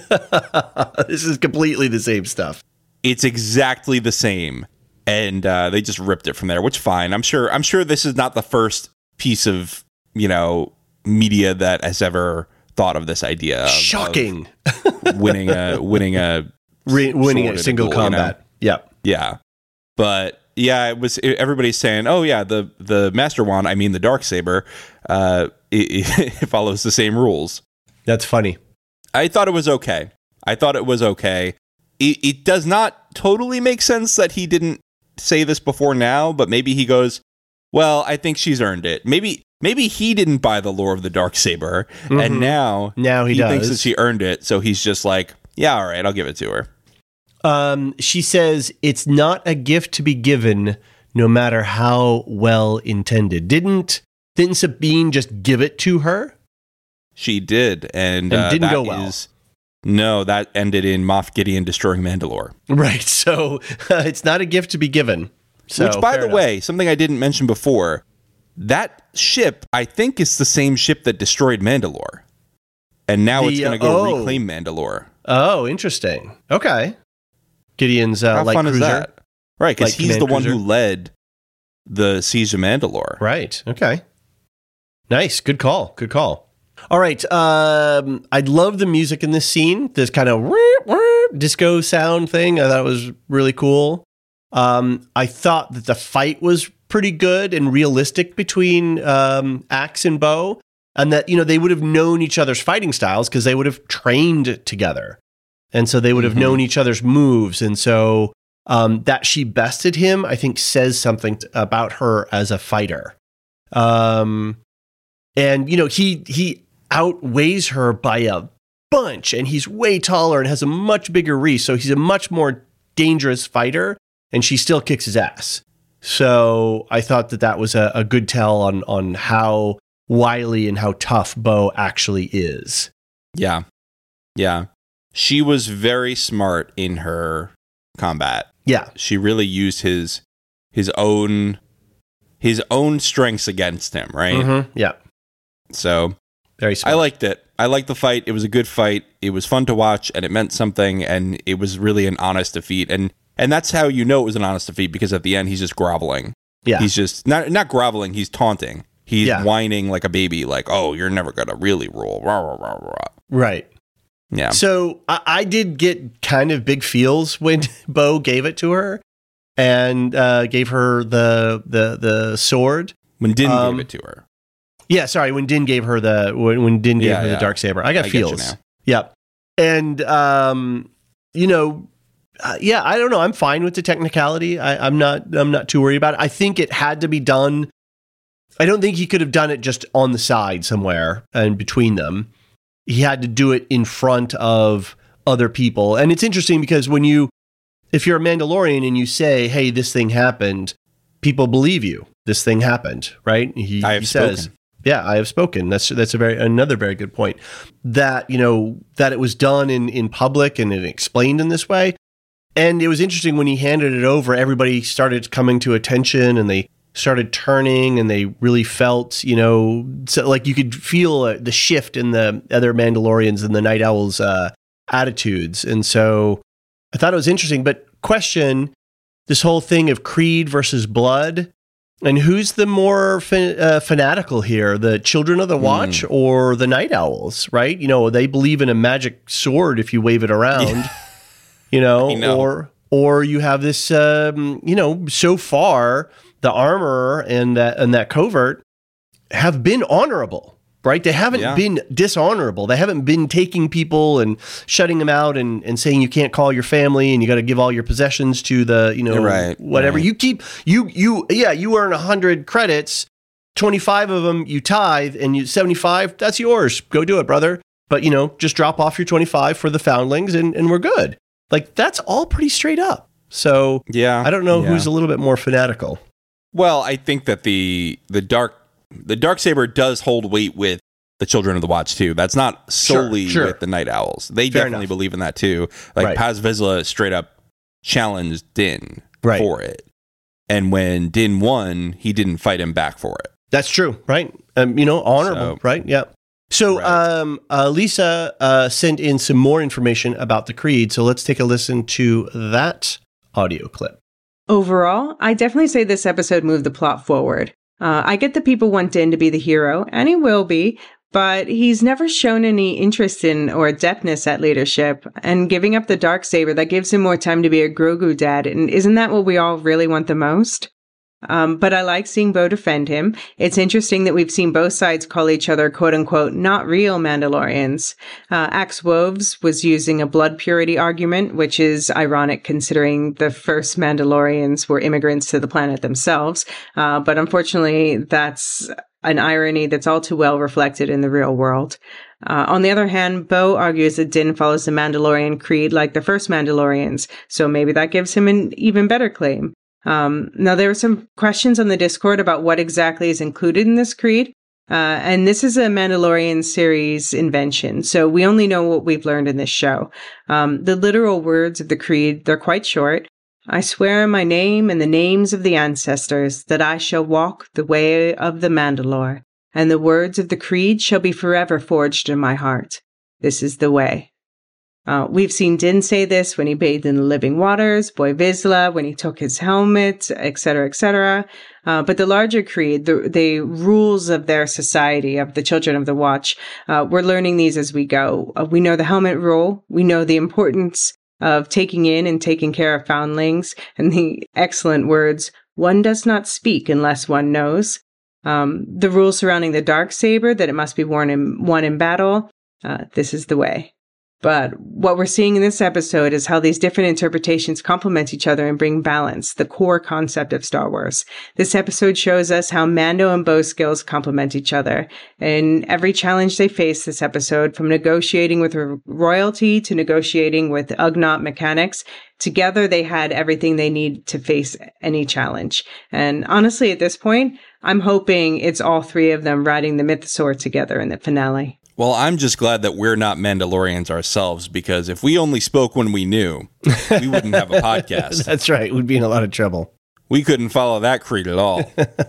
right. them. This is completely the same stuff. It's exactly the same, and uh, they just ripped it from there. Which fine. I'm sure. I'm sure this is not the first piece of you know media that has ever thought of this idea. Of, Shocking. of winning a winning a Re- winning sword a in single duel, you know? combat. Yep. Yeah, but yeah, it was. It, everybody's saying, "Oh yeah, the the Master Wand. I mean, the Darksaber. Uh, it, it follows the same rules." That's funny. I thought it was okay. I thought it was okay. It, it does not totally make sense that he didn't say this before now, but maybe he goes, "Well, I think she's earned it." Maybe maybe he didn't buy the lore of the Darksaber, mm-hmm. and now now he, he does. thinks that she earned it. So he's just like, "Yeah, all right, I'll give it to her." Um, she says it's not a gift to be given, no matter how well intended. Didn't didn't Sabine just give it to her? She did, and, And uh, didn't that go well. is- no, that ended in Moff Gideon destroying Mandalore. Right. So uh, it's not a gift to be given. So, Which, by fair the enough. way, something I didn't mention before, that ship, I think, is the same ship that destroyed Mandalore. And now The, it's going to uh, go oh. reclaim Mandalore. Oh, interesting. Okay. Gideon's uh, How light fun cruiser. is that? Right, because Light he's the command one cruiser. who led the siege of Mandalore. Right. Okay. Nice. Good call. Good call. All right. Um, I love the music in this scene. This kind of disco sound thing. I thought it was really cool. Um, I thought that the fight was pretty good and realistic between um, Axe and Bo, and that, you know, they would have known each other's fighting styles because they would have trained together. And so they would have Mhm. known each other's moves. And so um, that she bested him, I think, says something t- about her as a fighter. Um, and, you know, he he outweighs her by a bunch, and he's way taller and has a much bigger reach. So he's a much more dangerous fighter, and she still kicks his ass. So I thought that that was a, a good tell on on how wily and how tough Bo actually is. Yeah. Yeah. She was very smart in her combat. Yeah. She really used his his own his own strengths against him, right? Mhm. Yeah. So Very smart. I liked it. I liked the fight. It was a good fight. It was fun to watch, and it meant something, and it was really an honest defeat. And and that's how you know it was an honest defeat, because at the end he's just groveling. Yeah. He's just not not groveling, he's taunting. He's Yeah. whining like a baby, like, "Oh, you're never gonna really rule." Rah, rah, rah, rah. Right. Yeah. So I, I did get kind of big feels when Bo gave it to her and uh, gave her the the the sword. When Din Um, gave it to her. Yeah, sorry. When Din gave her the when, when Din gave Yeah, her yeah. the dark saber, I got I get you feels. now. Yep. And um, you know, uh, yeah, I don't know. I'm fine with the technicality. I, I'm not. I'm not too worried about it. I think it had to be done. I don't think he could have done it just on the side somewhere and between them. He had to do it in front of other people. And it's interesting because when you, if you're a Mandalorian and you say, "Hey, this thing happened," people believe you. This thing happened, right? He, I have he says, spoken. "Yeah, I have spoken." That's that's a very another very good point. That you know that it was done in in public and it explained in this way. And it was interesting when he handed it over. Everybody started coming to attention, and they started turning, and they really felt, you know, so like you could feel uh, the shift in the other Mandalorians and the Night Owls' uh, attitudes. And so I thought it was interesting. But question this whole thing of creed versus blood. And who's the more fa- uh, fanatical here, the Children of the Watch mm. or the Night Owls, right? You know, they believe in a magic sword if you wave it around, yeah. you know, know, or or you have this, um, you know, so far the armorer and that and that covert have been honorable, right? They haven't yeah. been dishonorable. They haven't been taking people and shutting them out and, and saying you can't call your family and you got to give all your possessions to the, you know, right, whatever. Right. You keep, you, you, yeah, you earn one hundred credits, twenty-five of them you tithe, and you seventy-five, that's yours. Go do it, brother. But, you know, just drop off your twenty-five for the foundlings and, and we're good. Like, that's all pretty straight up. So, yeah, I don't know yeah. who's a little bit more fanatical. Well, I think that the the dark the Darksaber does hold weight with the Children of the Watch too. That's not solely sure, sure. with the Night Owls. They Fair definitely enough. believe in that too. Like Right. Paz Vizsla straight up challenged Din Right. for it, and when Din won, he didn't fight him back for it. That's true, right? Um, you know, honorable, So- right? Yeah. So Right. um, uh, Lisa uh, sent in some more information about the creed. So let's take a listen to that audio clip. Overall, I definitely say this episode moved the plot forward. Uh, I get that people want Din to be the hero, and he will be, but he's never shown any interest in or adeptness at leadership. And giving up the Darksaber, that gives him more time to be a Grogu dad. And isn't that what we all really want the most? Um, but I like seeing Bo defend him. It's interesting that we've seen both sides call each other quote unquote not real Mandalorians. Uh, Axe Woves was using a blood purity argument, which is ironic considering the first Mandalorians were immigrants to the planet themselves. Uh, but unfortunately, that's an irony that's all too well reflected in the real world. Uh, on the other hand, Bo argues that Din follows the Mandalorian creed like the first Mandalorians, so maybe that gives him an even better claim. Um, now, there were some questions on the Discord about what exactly is included in this creed, uh, and this is a Mandalorian series invention, so we only know what we've learned in this show. Um, the literal words of the creed, they're quite short. I swear in my name and the names of the ancestors that I shall walk the way of the Mandalore, and the words of the creed shall be forever forged in my heart. This is the way. Uh, we've seen Din say this when he bathed in the living waters, Boy Vizsla when he took his helmet, et cetera, et cetera. Uh, but the larger creed, the, the rules of their society, of the Children of the Watch, uh, we're learning these as we go. Uh, we know the helmet rule. We know the importance of taking in and taking care of foundlings, and the excellent words, one does not speak unless one knows. Um, the rules surrounding the Darksaber, that it must be worn in, won in battle. Uh, this is the way. But what we're seeing in this episode is how these different interpretations complement each other and bring balance, the core concept of Star Wars. This episode shows us how Mando and Bo's skills complement each other. In every challenge they face this episode, from negotiating with royalty to negotiating with Ugnaught mechanics, together they had everything they need to face any challenge. And honestly, at this point, I'm hoping it's all three of them riding the mythosaur together in the finale. Well, I'm just glad that we're not Mandalorians ourselves, because if we only spoke when we knew, we wouldn't have a podcast. That's right. We'd be in a lot of trouble. We couldn't follow that creed at all.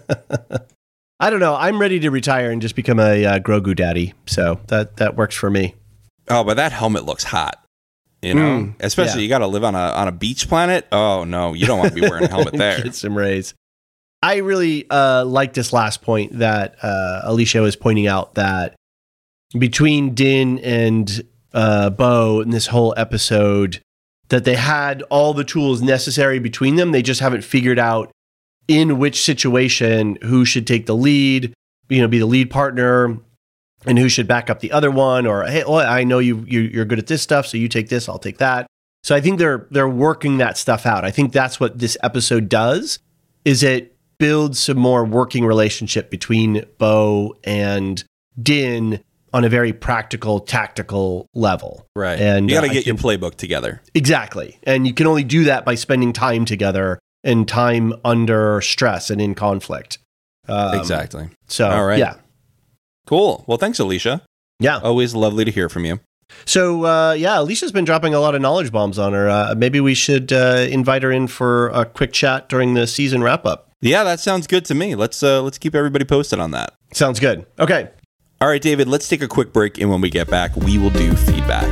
I don't know. I'm ready to retire and just become a uh, Grogu daddy. So that, that works for me. Oh, but that helmet looks hot. You know, Mm, especially yeah. you got to live on a on a beach planet. Oh no, you don't want to be wearing a helmet there. Get some rays. I really uh, like this last point that uh, Alicia was pointing out, that between Din and uh, Bo in this whole episode, that they had all the tools necessary between them. They just haven't figured out in which situation who should take the lead, you know, be the lead partner and who should back up the other one, or, hey, well, I know you, you you're good at this stuff, so you take this, I'll take that. So I think they're they're working that stuff out. I think that's what this episode does, is it builds some more working relationship between Bo and Din on a very practical, tactical level. Right. And you got to uh, get your think, playbook together. Exactly. And you can only do that by spending time together and time under stress and in conflict. Um, exactly. So, all right. Yeah. Cool. Well, thanks, Alicia. Yeah. Always lovely to hear from you. So, uh, yeah, Alicia's been dropping a lot of knowledge bombs on her. Uh, maybe we should uh, invite her in for a quick chat during the season wrap-up. Yeah, that sounds good to me. Let's uh, let's keep everybody posted on that. Sounds good. Okay. All right, David, let's take a quick break, and when we get back, we will do feedback.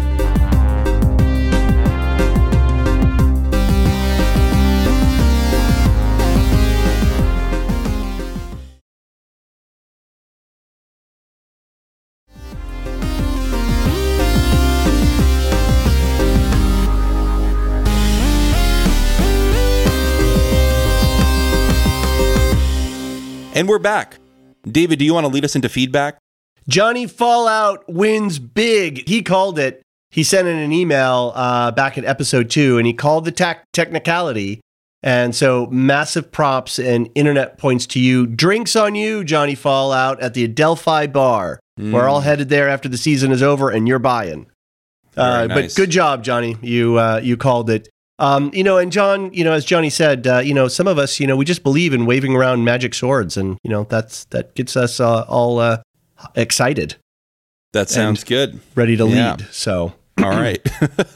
And we're back. David, do you want to lead us into feedback? Johnny Fallout wins big. He called it. He sent in an email uh, back in episode two, and he called the tac- technicality. And so massive props and internet points to you. Drinks on you, Johnny Fallout, at the Adelphi Bar. Mm. We're all headed there after the season is over, and you're buying. Uh, nice. But good job, Johnny. You uh, you called it. Um, you know, and John, you know, as Johnny said, uh, you know, some of us, you know, we just believe in waving around magic swords, and you know, that's that gets us uh, all uh, excited. That sounds good. Ready to yeah. lead. So, all right,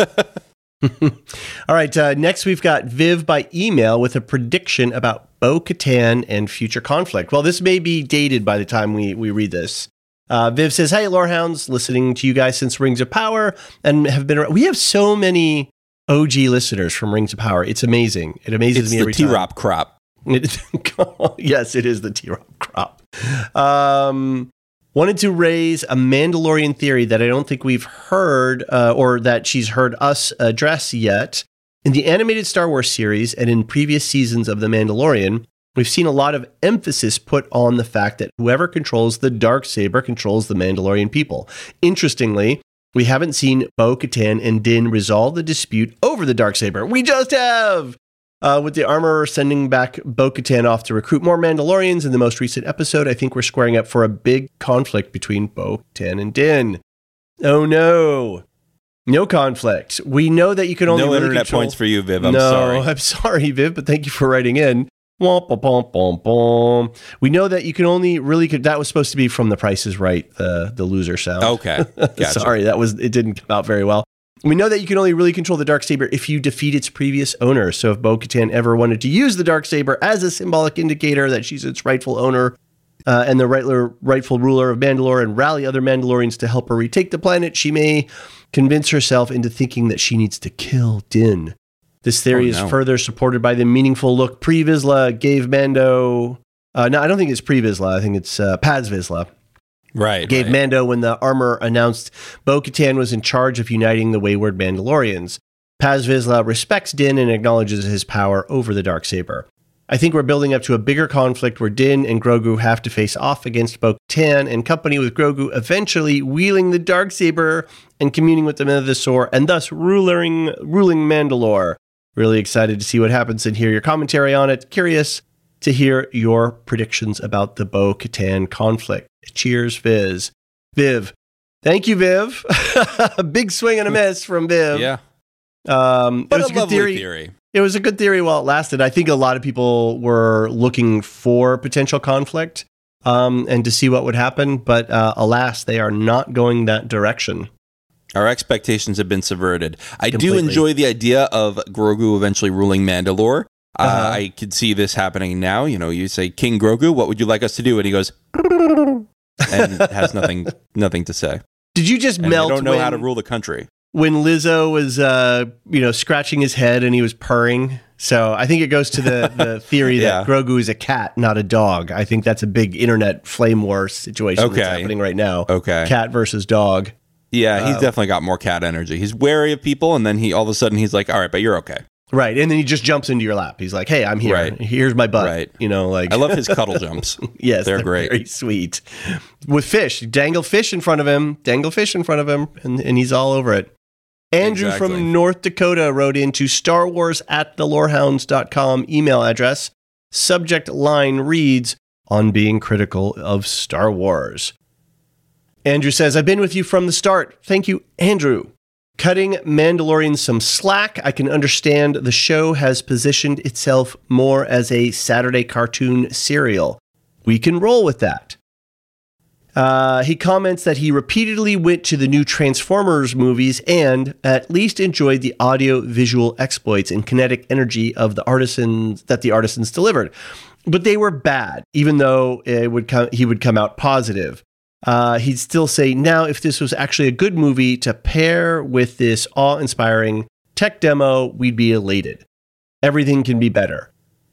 all right. Uh, next, we've got Viv by email with a prediction about Bo-Katan and future conflict. Well, this may be dated by the time we we read this. Uh, Viv says, "Hey, Lorehounds, listening to you guys since Rings of Power, and have been. We have so many O G listeners from Rings of Power. It's amazing. It amazes it's me every time. It's the time. T-Rop crop. It, yes, it is the T-Rop crop. Um, wanted to raise a Mandalorian theory that I don't think we've heard, uh, or that she's heard us address yet. In the animated Star Wars series and in previous seasons of The Mandalorian, we've seen a lot of emphasis put on the fact that whoever controls the Darksaber controls the Mandalorian people. Interestingly, we haven't seen Bo-Katan and Din resolve the dispute over the Darksaber. We just have! Uh, with the Armorer sending back Bo-Katan off to recruit more Mandalorians in the most recent episode, I think we're squaring up for a big conflict between Bo-Katan and Din. Oh no. No conflict. We know that you can only No really internet control- points for you, Viv. I'm no, sorry. I'm sorry, Viv, but thank you for writing in. Womp, womp, womp, womp. We know that you can only really, that was supposed to be from The Price is Right, the, the loser sound. Okay. Gotcha. Sorry, that was, it didn't come out very well. We know that you can only really control the Darksaber if you defeat its previous owner. So if Bo-Katan ever wanted to use the Darksaber as a symbolic indicator that she's its rightful owner uh, and the rightful, rightful ruler of Mandalore and rally other Mandalorians to help her retake the planet, she may convince herself into thinking that she needs to kill Din. This theory oh, no. is further supported by the meaningful look Pre Vizsla gave Mando. Uh, no, I don't think it's Pre Vizsla. I think it's uh, Paz Vizsla. Right. Gave right. Mando when the Armor announced Bo-Katan was in charge of uniting the wayward Mandalorians. Paz Vizsla respects Din and acknowledges his power over the Darksaber. I think we're building up to a bigger conflict where Din and Grogu have to face off against Bo-Katan and company, with Grogu eventually wielding the Darksaber and communing with the Mythosaur and thus ruling, ruling Mandalore. Really excited to see what happens and hear your commentary on it. Curious to hear your predictions about the Bo-Katan conflict. Cheers, Viz. Viv. Thank you, Viv. A big swing and a miss from Viv. Yeah. Um, but it was a, a good lovely theory. theory. It was a good theory while it lasted. I think a lot of people were looking for potential conflict um, and to see what would happen. But uh, alas, they are not going that direction. Our expectations have been subverted. I Completely. do enjoy the idea of Grogu eventually ruling Mandalore. Uh, Uh-huh. I could see this happening now. You know, you say, King Grogu, what would you like us to do? And he goes, and has nothing nothing to say. Did you just And melt they don't know when, how to rule the country. when Lizzo was, uh, you know, scratching his head and he was purring? So I think it goes to the, the theory Yeah. that Grogu is a cat, not a dog. I think that's a big internet flame war situation Okay. that's happening right now. Okay. Cat versus dog. Yeah, he's Uh, definitely got more cat energy. He's wary of people, and then he all of a sudden he's like, all right, but you're okay. Right. And then he just jumps into your lap. He's like, hey, I'm here. Right. Here's my butt. Right. You know, like I love his cuddle jumps. Yes, they're, they're great. Very sweet. With fish, dangle fish in front of him, dangle fish in front of him, and, and he's all over it. Andrew Exactly. from North Dakota wrote into Star Wars at the lorehounds dot com email address. Subject line reads, on being critical of Star Wars. Andrew says, I've been with you from the start. Thank you, Andrew. Cutting Mandalorian some slack, I can understand the show has positioned itself more as a Saturday cartoon serial. We can roll with that. Uh, he comments that he repeatedly went to the new Transformers movies and at least enjoyed the audio-visual exploits and kinetic energy of the artisans that the artisans delivered. But they were bad, even though it would come, he would come out positive. Uh, he'd still say, now, if this was actually a good movie to pair with this awe-inspiring tech demo, we'd be elated. Everything can be better.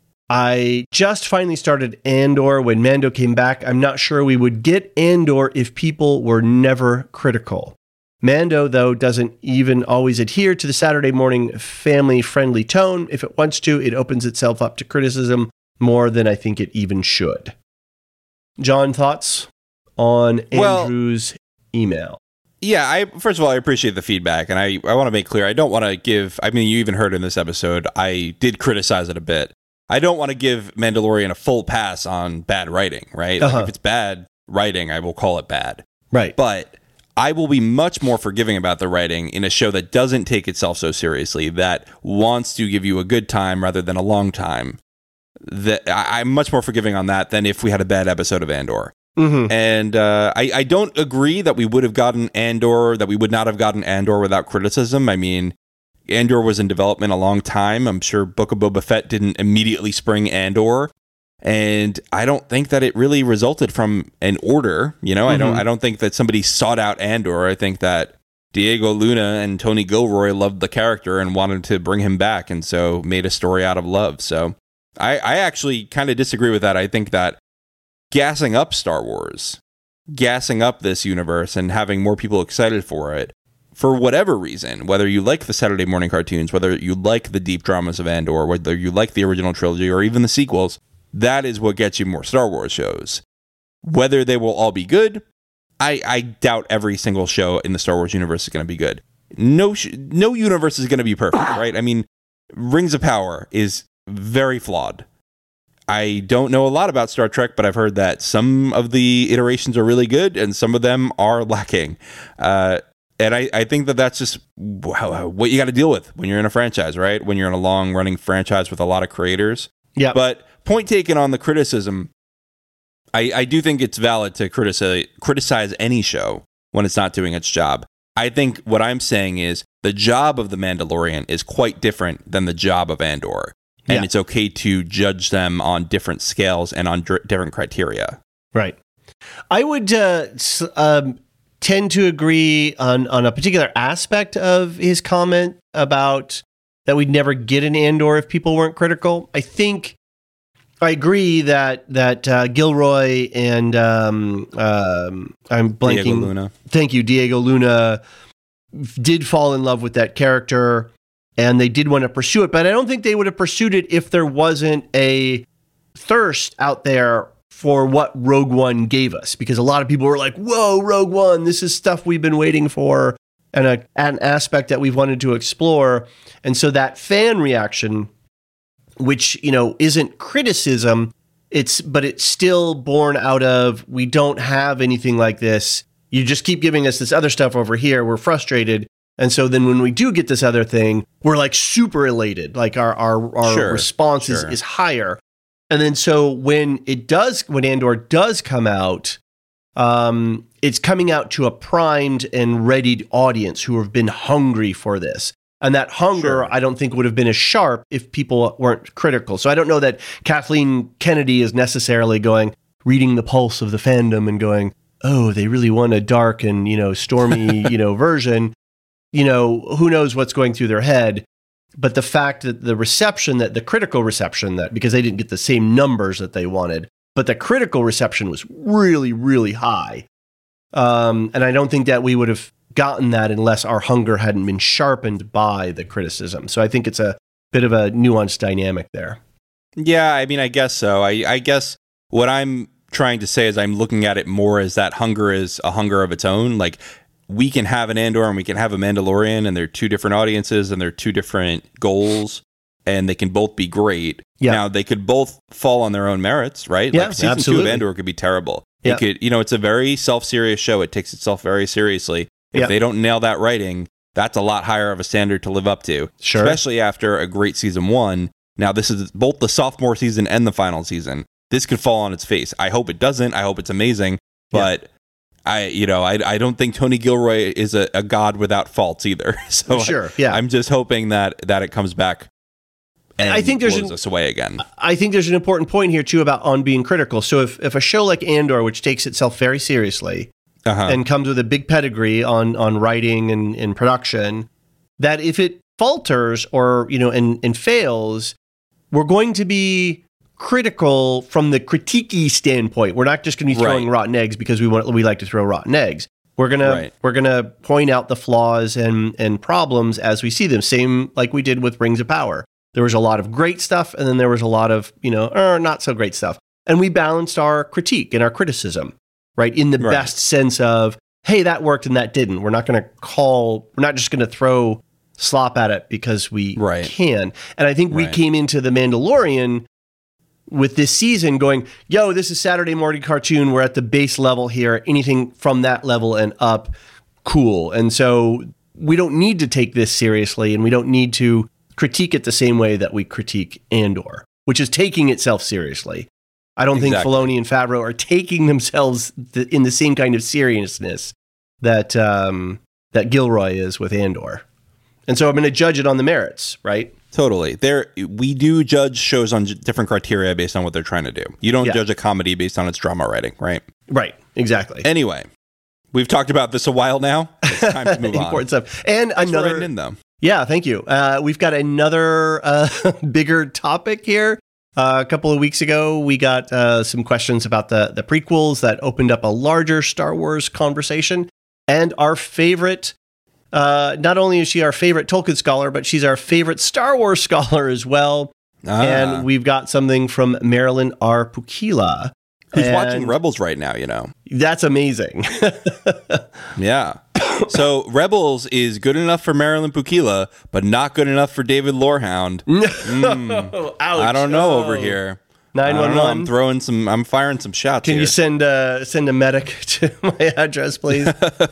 I just finally started Andor when Mando came back. I'm not sure we would get Andor if people were never critical. Mando, though, doesn't even always adhere to the Saturday morning family-friendly tone. If it wants to, it opens itself up to criticism more than I think it even should. John, thoughts on Andrew's well, email? Yeah, I first of all, I appreciate the feedback, and I, I want to make clear, I don't want to give, I mean, you even heard in this episode, I did criticize it a bit. I don't want to give Mandalorian a full pass on bad writing, right? Uh-huh. Like if it's bad writing, I will call it bad. Right. But I will be much more forgiving about the writing in a show that doesn't take itself so seriously, that wants to give you a good time rather than a long time. That I, I'm much more forgiving on that than if we had a bad episode of Andor. Mm-hmm. And uh, I, I don't agree that we would have gotten Andor, that we would not have gotten Andor without criticism. I mean, Andor was in development a long time. I'm sure Book of Boba Fett didn't immediately spring Andor. And I don't think that it really resulted from an order. You know, mm-hmm. I don't I don't think that somebody sought out Andor. I think that Diego Luna and Tony Gilroy loved the character and wanted to bring him back, and so made a story out of love. So I, I actually kind of disagree with that. I think that gassing up Star Wars, gassing up this universe and having more people excited for it, for whatever reason, whether you like the Saturday morning cartoons, whether you like the deep dramas of Andor, whether you like the original trilogy or even the sequels, that is what gets you more Star Wars shows. Whether they will all be good, I, I doubt every single show in the Star Wars universe is going to be good. No, sh- no universe is going to be perfect, right? I mean, Rings of Power is very flawed. I don't know a lot about Star Trek, but I've heard that some of the iterations are really good and some of them are lacking. Uh, and I, I think that that's just how, what you got to deal with when you're in a franchise, right? When you're in a long-running franchise with a lot of creators. Yeah. But point taken on the criticism, I, I do think it's valid to criticize criticize any show when it's not doing its job. I think what I'm saying is the job of The Mandalorian is quite different than the job of Andor. And yeah. It's okay to judge them on different scales and on dr- different criteria. Right. I would uh, um, tend to agree on, on a particular aspect of his comment about that we'd never get an Andor if people weren't critical. I think I agree that that uh, Gilroy and um, um, I'm blanking. Diego Luna. Thank you, Diego Luna did fall in love with that character. And they did want to pursue it, but I don't think they would have pursued it if there wasn't a thirst out there for what Rogue One gave us. Because a lot of people were like, whoa, Rogue One, this is stuff we've been waiting for and a, an aspect that we've wanted to explore. And so that fan reaction, which, you know, isn't criticism, it's but it's still born out of, we don't have anything like this. You just keep giving us this other stuff over here. We're frustrated. And so then when we do get this other thing, we're like super elated. Like our our, our sure, response sure. is, is higher. And then so when it does, when Andor does come out, um, it's coming out to a primed and readied audience who have been hungry for this. And that hunger, sure. I don't think would have been as sharp if people weren't critical. So I don't know that Kathleen Kennedy is necessarily going, reading the pulse of the fandom and going, oh, they really want a dark and, you know, stormy, you know, version. You know, who knows what's going through their head. But the fact that the reception, that the critical reception, that because they didn't get the same numbers that they wanted, but the critical reception was really, really high. Um, and I don't think that we would have gotten that unless our hunger hadn't been sharpened by the criticism. So I think it's a bit of a nuanced dynamic there. Yeah, I mean, I guess so. I, I guess what I'm trying to say is I'm looking at it more as that hunger is a hunger of its own. Like, we can have an Andor and we can have a Mandalorian, and they're two different audiences and they're two different goals, and they can both be great. Yeah. Now, they could both fall on their own merits, right? Yeah, like season absolutely. two of Andor could be terrible. Yeah. It could, you know, it's a very self-serious show. It takes itself very seriously. If Yeah. they don't nail that writing, that's a lot higher of a standard to live up to. Sure. Especially after a great season one. Now, this is both the sophomore season and the final season. This could fall on its face. I hope it doesn't. I hope it's amazing. But Yeah. I, you know, I, I don't think Tony Gilroy is a, a god without faults either. So Sure, yeah. I, I'm just hoping that that it comes back and I think there's blows an- us away again. I think there's an important point here, too, about on being critical. So if, if a show like Andor, which takes itself very seriously Uh-huh. and comes with a big pedigree on, on writing and, and production, that if it falters or, you know, and, and fails, we're going to be critical from the critique-y standpoint. We're not just going to be throwing Right. rotten eggs because we want we like to throw rotten eggs. We're gonna Right. we're gonna point out the flaws and and problems as we see them. Same like we did with Rings of Power. There was a lot of great stuff, and then there was a lot of, you know, er, not so great stuff. And we balanced our critique and our criticism, right? In the Right. best sense of, hey, that worked and that didn't. We're not going to call, we're not just going to throw slop at it because we Right. can. And I think we Right. came into The Mandalorian with this season going, yo, this is Saturday morning cartoon. We're at the base level here. Anything from that level and up, cool. And so we don't need to take this seriously, and we don't need to critique it the same way that we critique Andor, which is taking itself seriously. I don't Exactly. think Filoni and Favreau are taking themselves th- in the same kind of seriousness that um, that Gilroy is with Andor. And so I'm going to judge it on the merits, right? Totally. There, we do judge shows on j- different criteria based on what they're trying to do. You don't Yeah. judge a comedy based on its drama writing, right? Right, exactly. Anyway, we've talked about this a while now. It's time to move on. Important stuff. And Thanks for another, writing in, though. yeah, thank you. Uh, we've got another uh, bigger topic here. Uh, a couple of weeks ago, we got uh, some questions about the, the prequels that opened up a larger Star Wars conversation. And our favorite, uh, not only is she our favorite Tolkien scholar, but she's our favorite Star Wars scholar as well. Ah. And we've got something from Marilyn R. Pukila. Who's And watching Rebels right now, you know? That's amazing. Yeah. So Rebels is good enough for Marilyn Pukila, but not good enough for David Lorehound. Ouch. I don't know Oh. over here. nine I one don't know. one. I'm throwing some. I'm firing some shots. Can here. you send a send a medic to my address, please?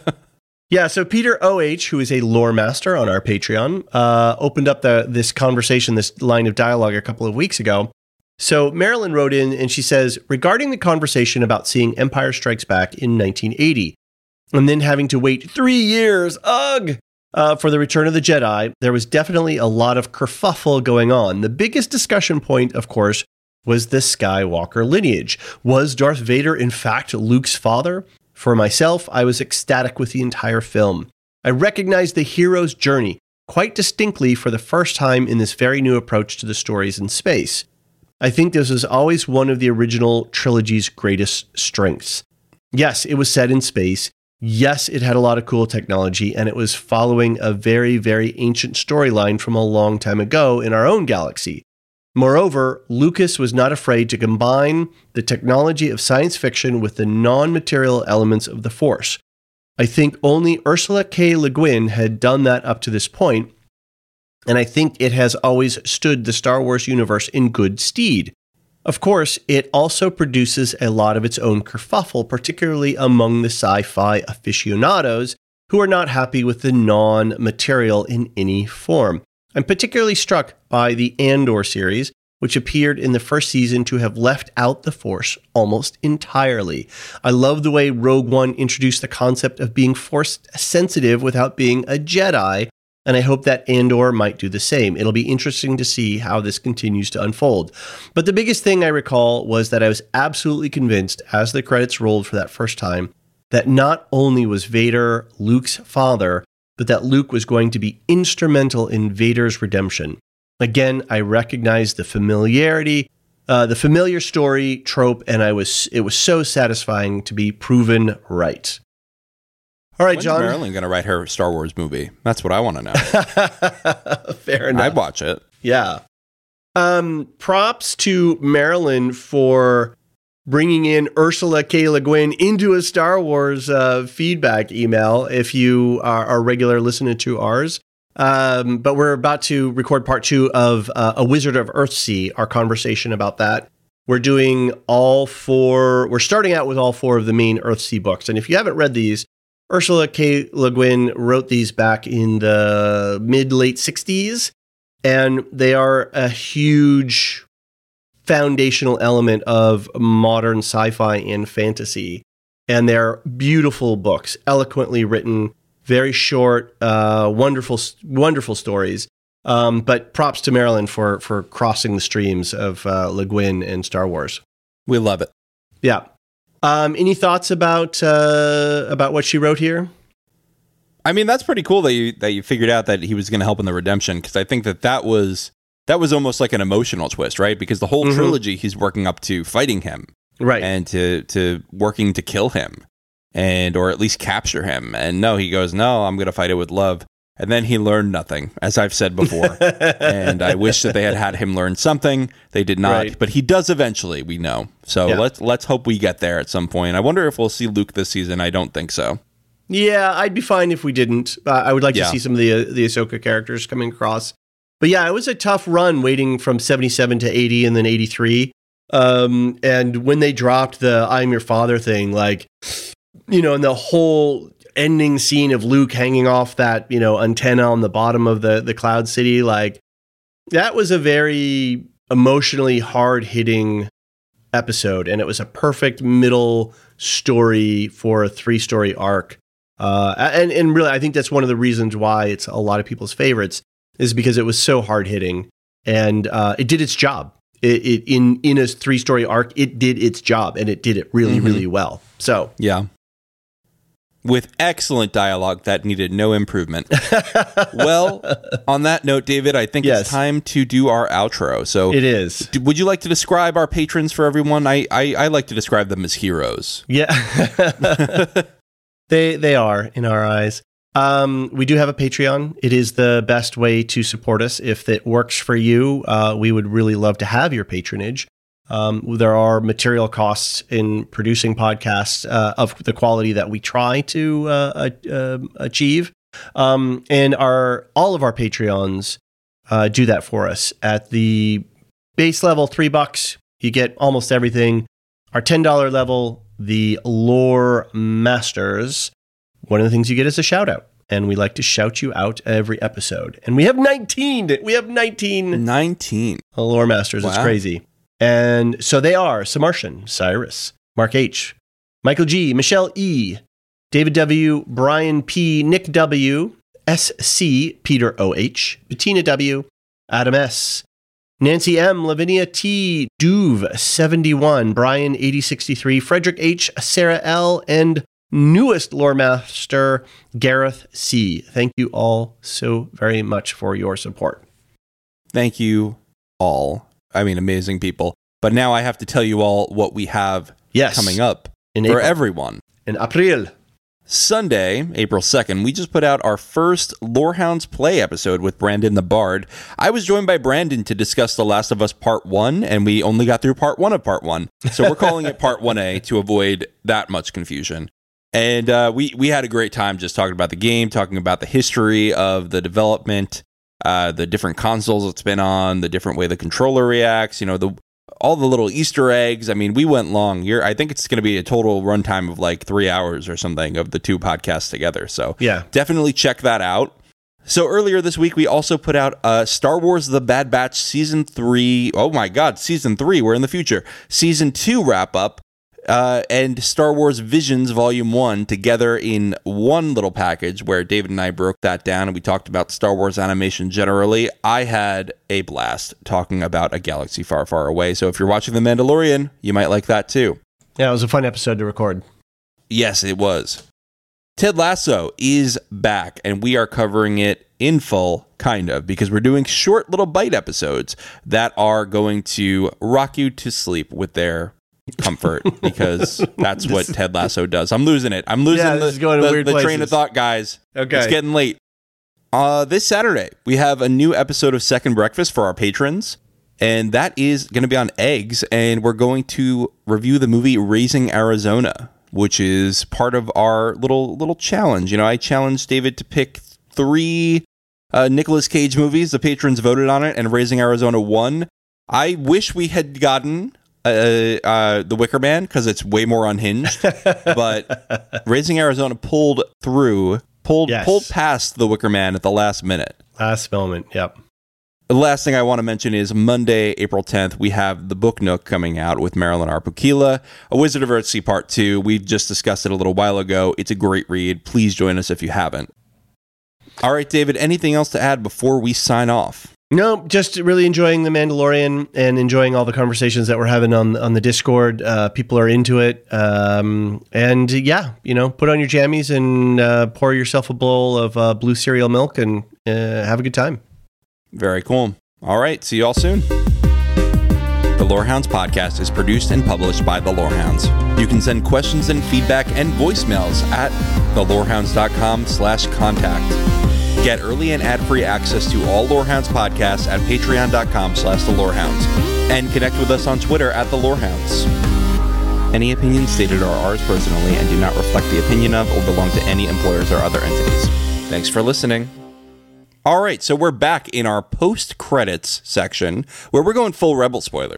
Yeah. So Peter O H, who is a lore master on our Patreon, uh, opened up the this conversation, this line of dialogue a couple of weeks ago. So Marilyn wrote in and she says, regarding the conversation about seeing Empire Strikes Back in nineteen eighty, and then having to wait three years, ugh, uh, for the Return of the Jedi, there was definitely a lot of kerfuffle going on. The biggest discussion point, of course, was the Skywalker lineage. Was Darth Vader, in fact, Luke's father? For myself, I was ecstatic with the entire film. I recognized the hero's journey quite distinctly for the first time in this very new approach to the stories in space. I think this was always one of the original trilogy's greatest strengths. Yes, it was set in space. Yes, it had a lot of cool technology, and it was following a very, very ancient storyline from a long time ago in our own galaxy. Moreover, Lucas was not afraid to combine the technology of science fiction with the non-material elements of the Force. I think only Ursula K. Le Guin had done that up to this point, and I think it has always stood the Star Wars universe in good stead. Of course, it also produces a lot of its own kerfuffle, particularly among the sci-fi aficionados who are not happy with the non-material in any form. I'm particularly struck by the Andor series, which appeared in the first season to have left out the Force almost entirely. I love the way Rogue One introduced the concept of being Force sensitive without being a Jedi, and I hope that Andor might do the same. It'll be interesting to see how this continues to unfold. But the biggest thing I recall was that I was absolutely convinced, as the credits rolled for that first time, that not only was Vader Luke's father, but that Luke was going to be instrumental in Vader's redemption. Again, I recognized the familiarity, uh, the familiar story trope, and I was it was so satisfying to be proven right. All right, When's John. Marilyn going to write her Star Wars movie? That's what I want to know. Fair enough. I'd watch it. Yeah. Um, props to Marilyn for bringing in Ursula K. Le Guin into a Star Wars uh, feedback email, if you are a regular listener to ours. Um, but we're about to record part two of uh, A Wizard of Earthsea, our conversation about that. We're doing all four, we're starting out with all four of the main Earthsea books. And if you haven't read these, Ursula K. Le Guin wrote these back in the mid-late sixties, and they are a huge foundational element of modern sci-fi and fantasy. And they're beautiful books, eloquently written, very short, uh, wonderful, wonderful stories. Um, but props to Marilyn for for crossing the streams of uh, Le Guin and Star Wars. We love it. Yeah. Um, any thoughts about uh, about what she wrote here? I mean, that's pretty cool that you that you figured out that he was going to help in the redemption, because I think that that was that was almost like an emotional twist, right? Because the whole mm-hmm. trilogy he's working up to fighting him, right, and to to working to kill him, and or at least capture him. And no, he goes, no, I'm going to fight it with love. And then he learned nothing, as I've said before. And I wish that they had had him learn something. They did not, right. But he does eventually, we know. So yeah. let's let's hope we get there at some point. I wonder if we'll see Luke this season. I don't think so. Yeah, I'd be fine if we didn't. Uh, I would like yeah. to see some of the uh, the Ahsoka characters coming across. But yeah, it was a tough run waiting from seventy-seven to eighty and then eighty-three. Um, and when they dropped the I'm your father thing, like, you know, and the whole ending scene of Luke hanging off that, you know, antenna on the bottom of the, the Cloud City, like, that was a very emotionally hard-hitting episode, and it was a perfect middle story for a three-story arc. Uh, and, and really, I think that's one of the reasons why it's a lot of people's favorites, is because it was so hard-hitting, and uh, it did its job. It, it in, in a three-story arc, it did its job, and it did it really, mm-hmm. really well. So, yeah. With excellent dialogue that needed no improvement. Well, on that note, David, I think yes. it's time to do our outro. So it is. D- would you like to describe our patrons for everyone? I, I, I like to describe them as heroes. Yeah. they they are, in our eyes. Um, we do have a Patreon. It is the best way to support us. If it works for you, uh, we would really love to have your patronage. Um, there are material costs in producing podcasts uh, of the quality that we try to uh, uh, achieve, um, and our all of our Patreons uh, do that for us. At the base level, three bucks, you get almost everything. Our ten dollar level, the Lore Masters, one of the things you get is a shout out, and we like to shout you out every episode. And we have nineteen. We have nineteen. nineteen Lore Masters. Wow. It's crazy. And so they are Samartian, Cyrus, Mark H., Michael G., Michelle E., David W., Brian P., Nick W., S C., Peter O H., Bettina W., Adam S., Nancy M., Lavinia T., Duve seventy-one, Brian eighty sixty-three, Frederick H., Sarah L., and newest Lore Master, Gareth C. Thank you all so very much for your support. Thank you all. I mean, amazing people. But now I have to tell you all what we have yes. coming up in for April. everyone. In April. Sunday, April second, we just put out our first Lorehounds Play episode with Brandon the Bard. I was joined by Brandon to discuss The Last of Us Part one, and we only got through Part one of Part one. So we're calling it Part one A to avoid that much confusion. And uh, we, we had a great time just talking about the game, talking about the history of the development, Uh, the different consoles it's been on, the different way the controller reacts, you know, the all the little Easter eggs. I mean, we went long. You're, I think it's going to be a total runtime of like three hours or something of the two podcasts together. So yeah, definitely check that out. So earlier this week, we also put out uh, Star Wars The Bad Batch Season three. Oh my God, Season three, we're in the future. Season two wrap-up. Uh, and Star Wars Visions Volume one together in one little package where David and I broke that down and we talked about Star Wars animation generally. I had a blast talking about a galaxy far, far away. So if you're watching The Mandalorian, you might like that too. Yeah, it was a fun episode to record. Yes, it was. Ted Lasso is back and we are covering it in full, kind of, because we're doing short little bite episodes that are going to rock you to sleep with their comfort, because that's what Ted Lasso does. I'm losing it. I'm losing yeah, the, going the, weird the places. train of thought, guys. Okay. It's getting late. Uh, this Saturday, we have a new episode of Second Breakfast for our patrons, and that is going to be on eggs, and we're going to review the movie Raising Arizona, which is part of our little little challenge. You know, I challenged David to pick three uh, Nicolas Cage movies. The patrons voted on it, and Raising Arizona won. I wish we had gotten uh, uh, The Wicker Man, because it's way more unhinged, but Raising Arizona pulled through Pulled yes. pulled past The Wicker Man at the last minute. Last moment, yep. The last thing I want to mention is Monday, April tenth, we have The Book Nook coming out with Marilyn Arpukila, A Wizard of Earthsea Part two. We've just discussed it a little while ago. It's a great read. Please join us if you haven't. All right, David, anything else to add before we sign off? No, just really enjoying The Mandalorian and enjoying all the conversations that we're having on on the Discord. Uh, people are into it. Um, and yeah, you know, put on your jammies and uh, pour yourself a bowl of uh, blue cereal milk and uh, have a good time. Very cool. All right, see you all soon. The Lorehounds podcast is produced and published by The Lorehounds. You can send questions and feedback and voicemails at thelorehounds.com slash contact. Get early and ad-free access to all Lorehounds podcasts at patreon.com slash the Lorehounds. And connect with us on Twitter at the Lorehounds. Any opinions stated are ours personally and do not reflect the opinion of or belong to any employers or other entities. Thanks for listening. All right, so we're back in our post-credits section where we're going full Rebel spoilers.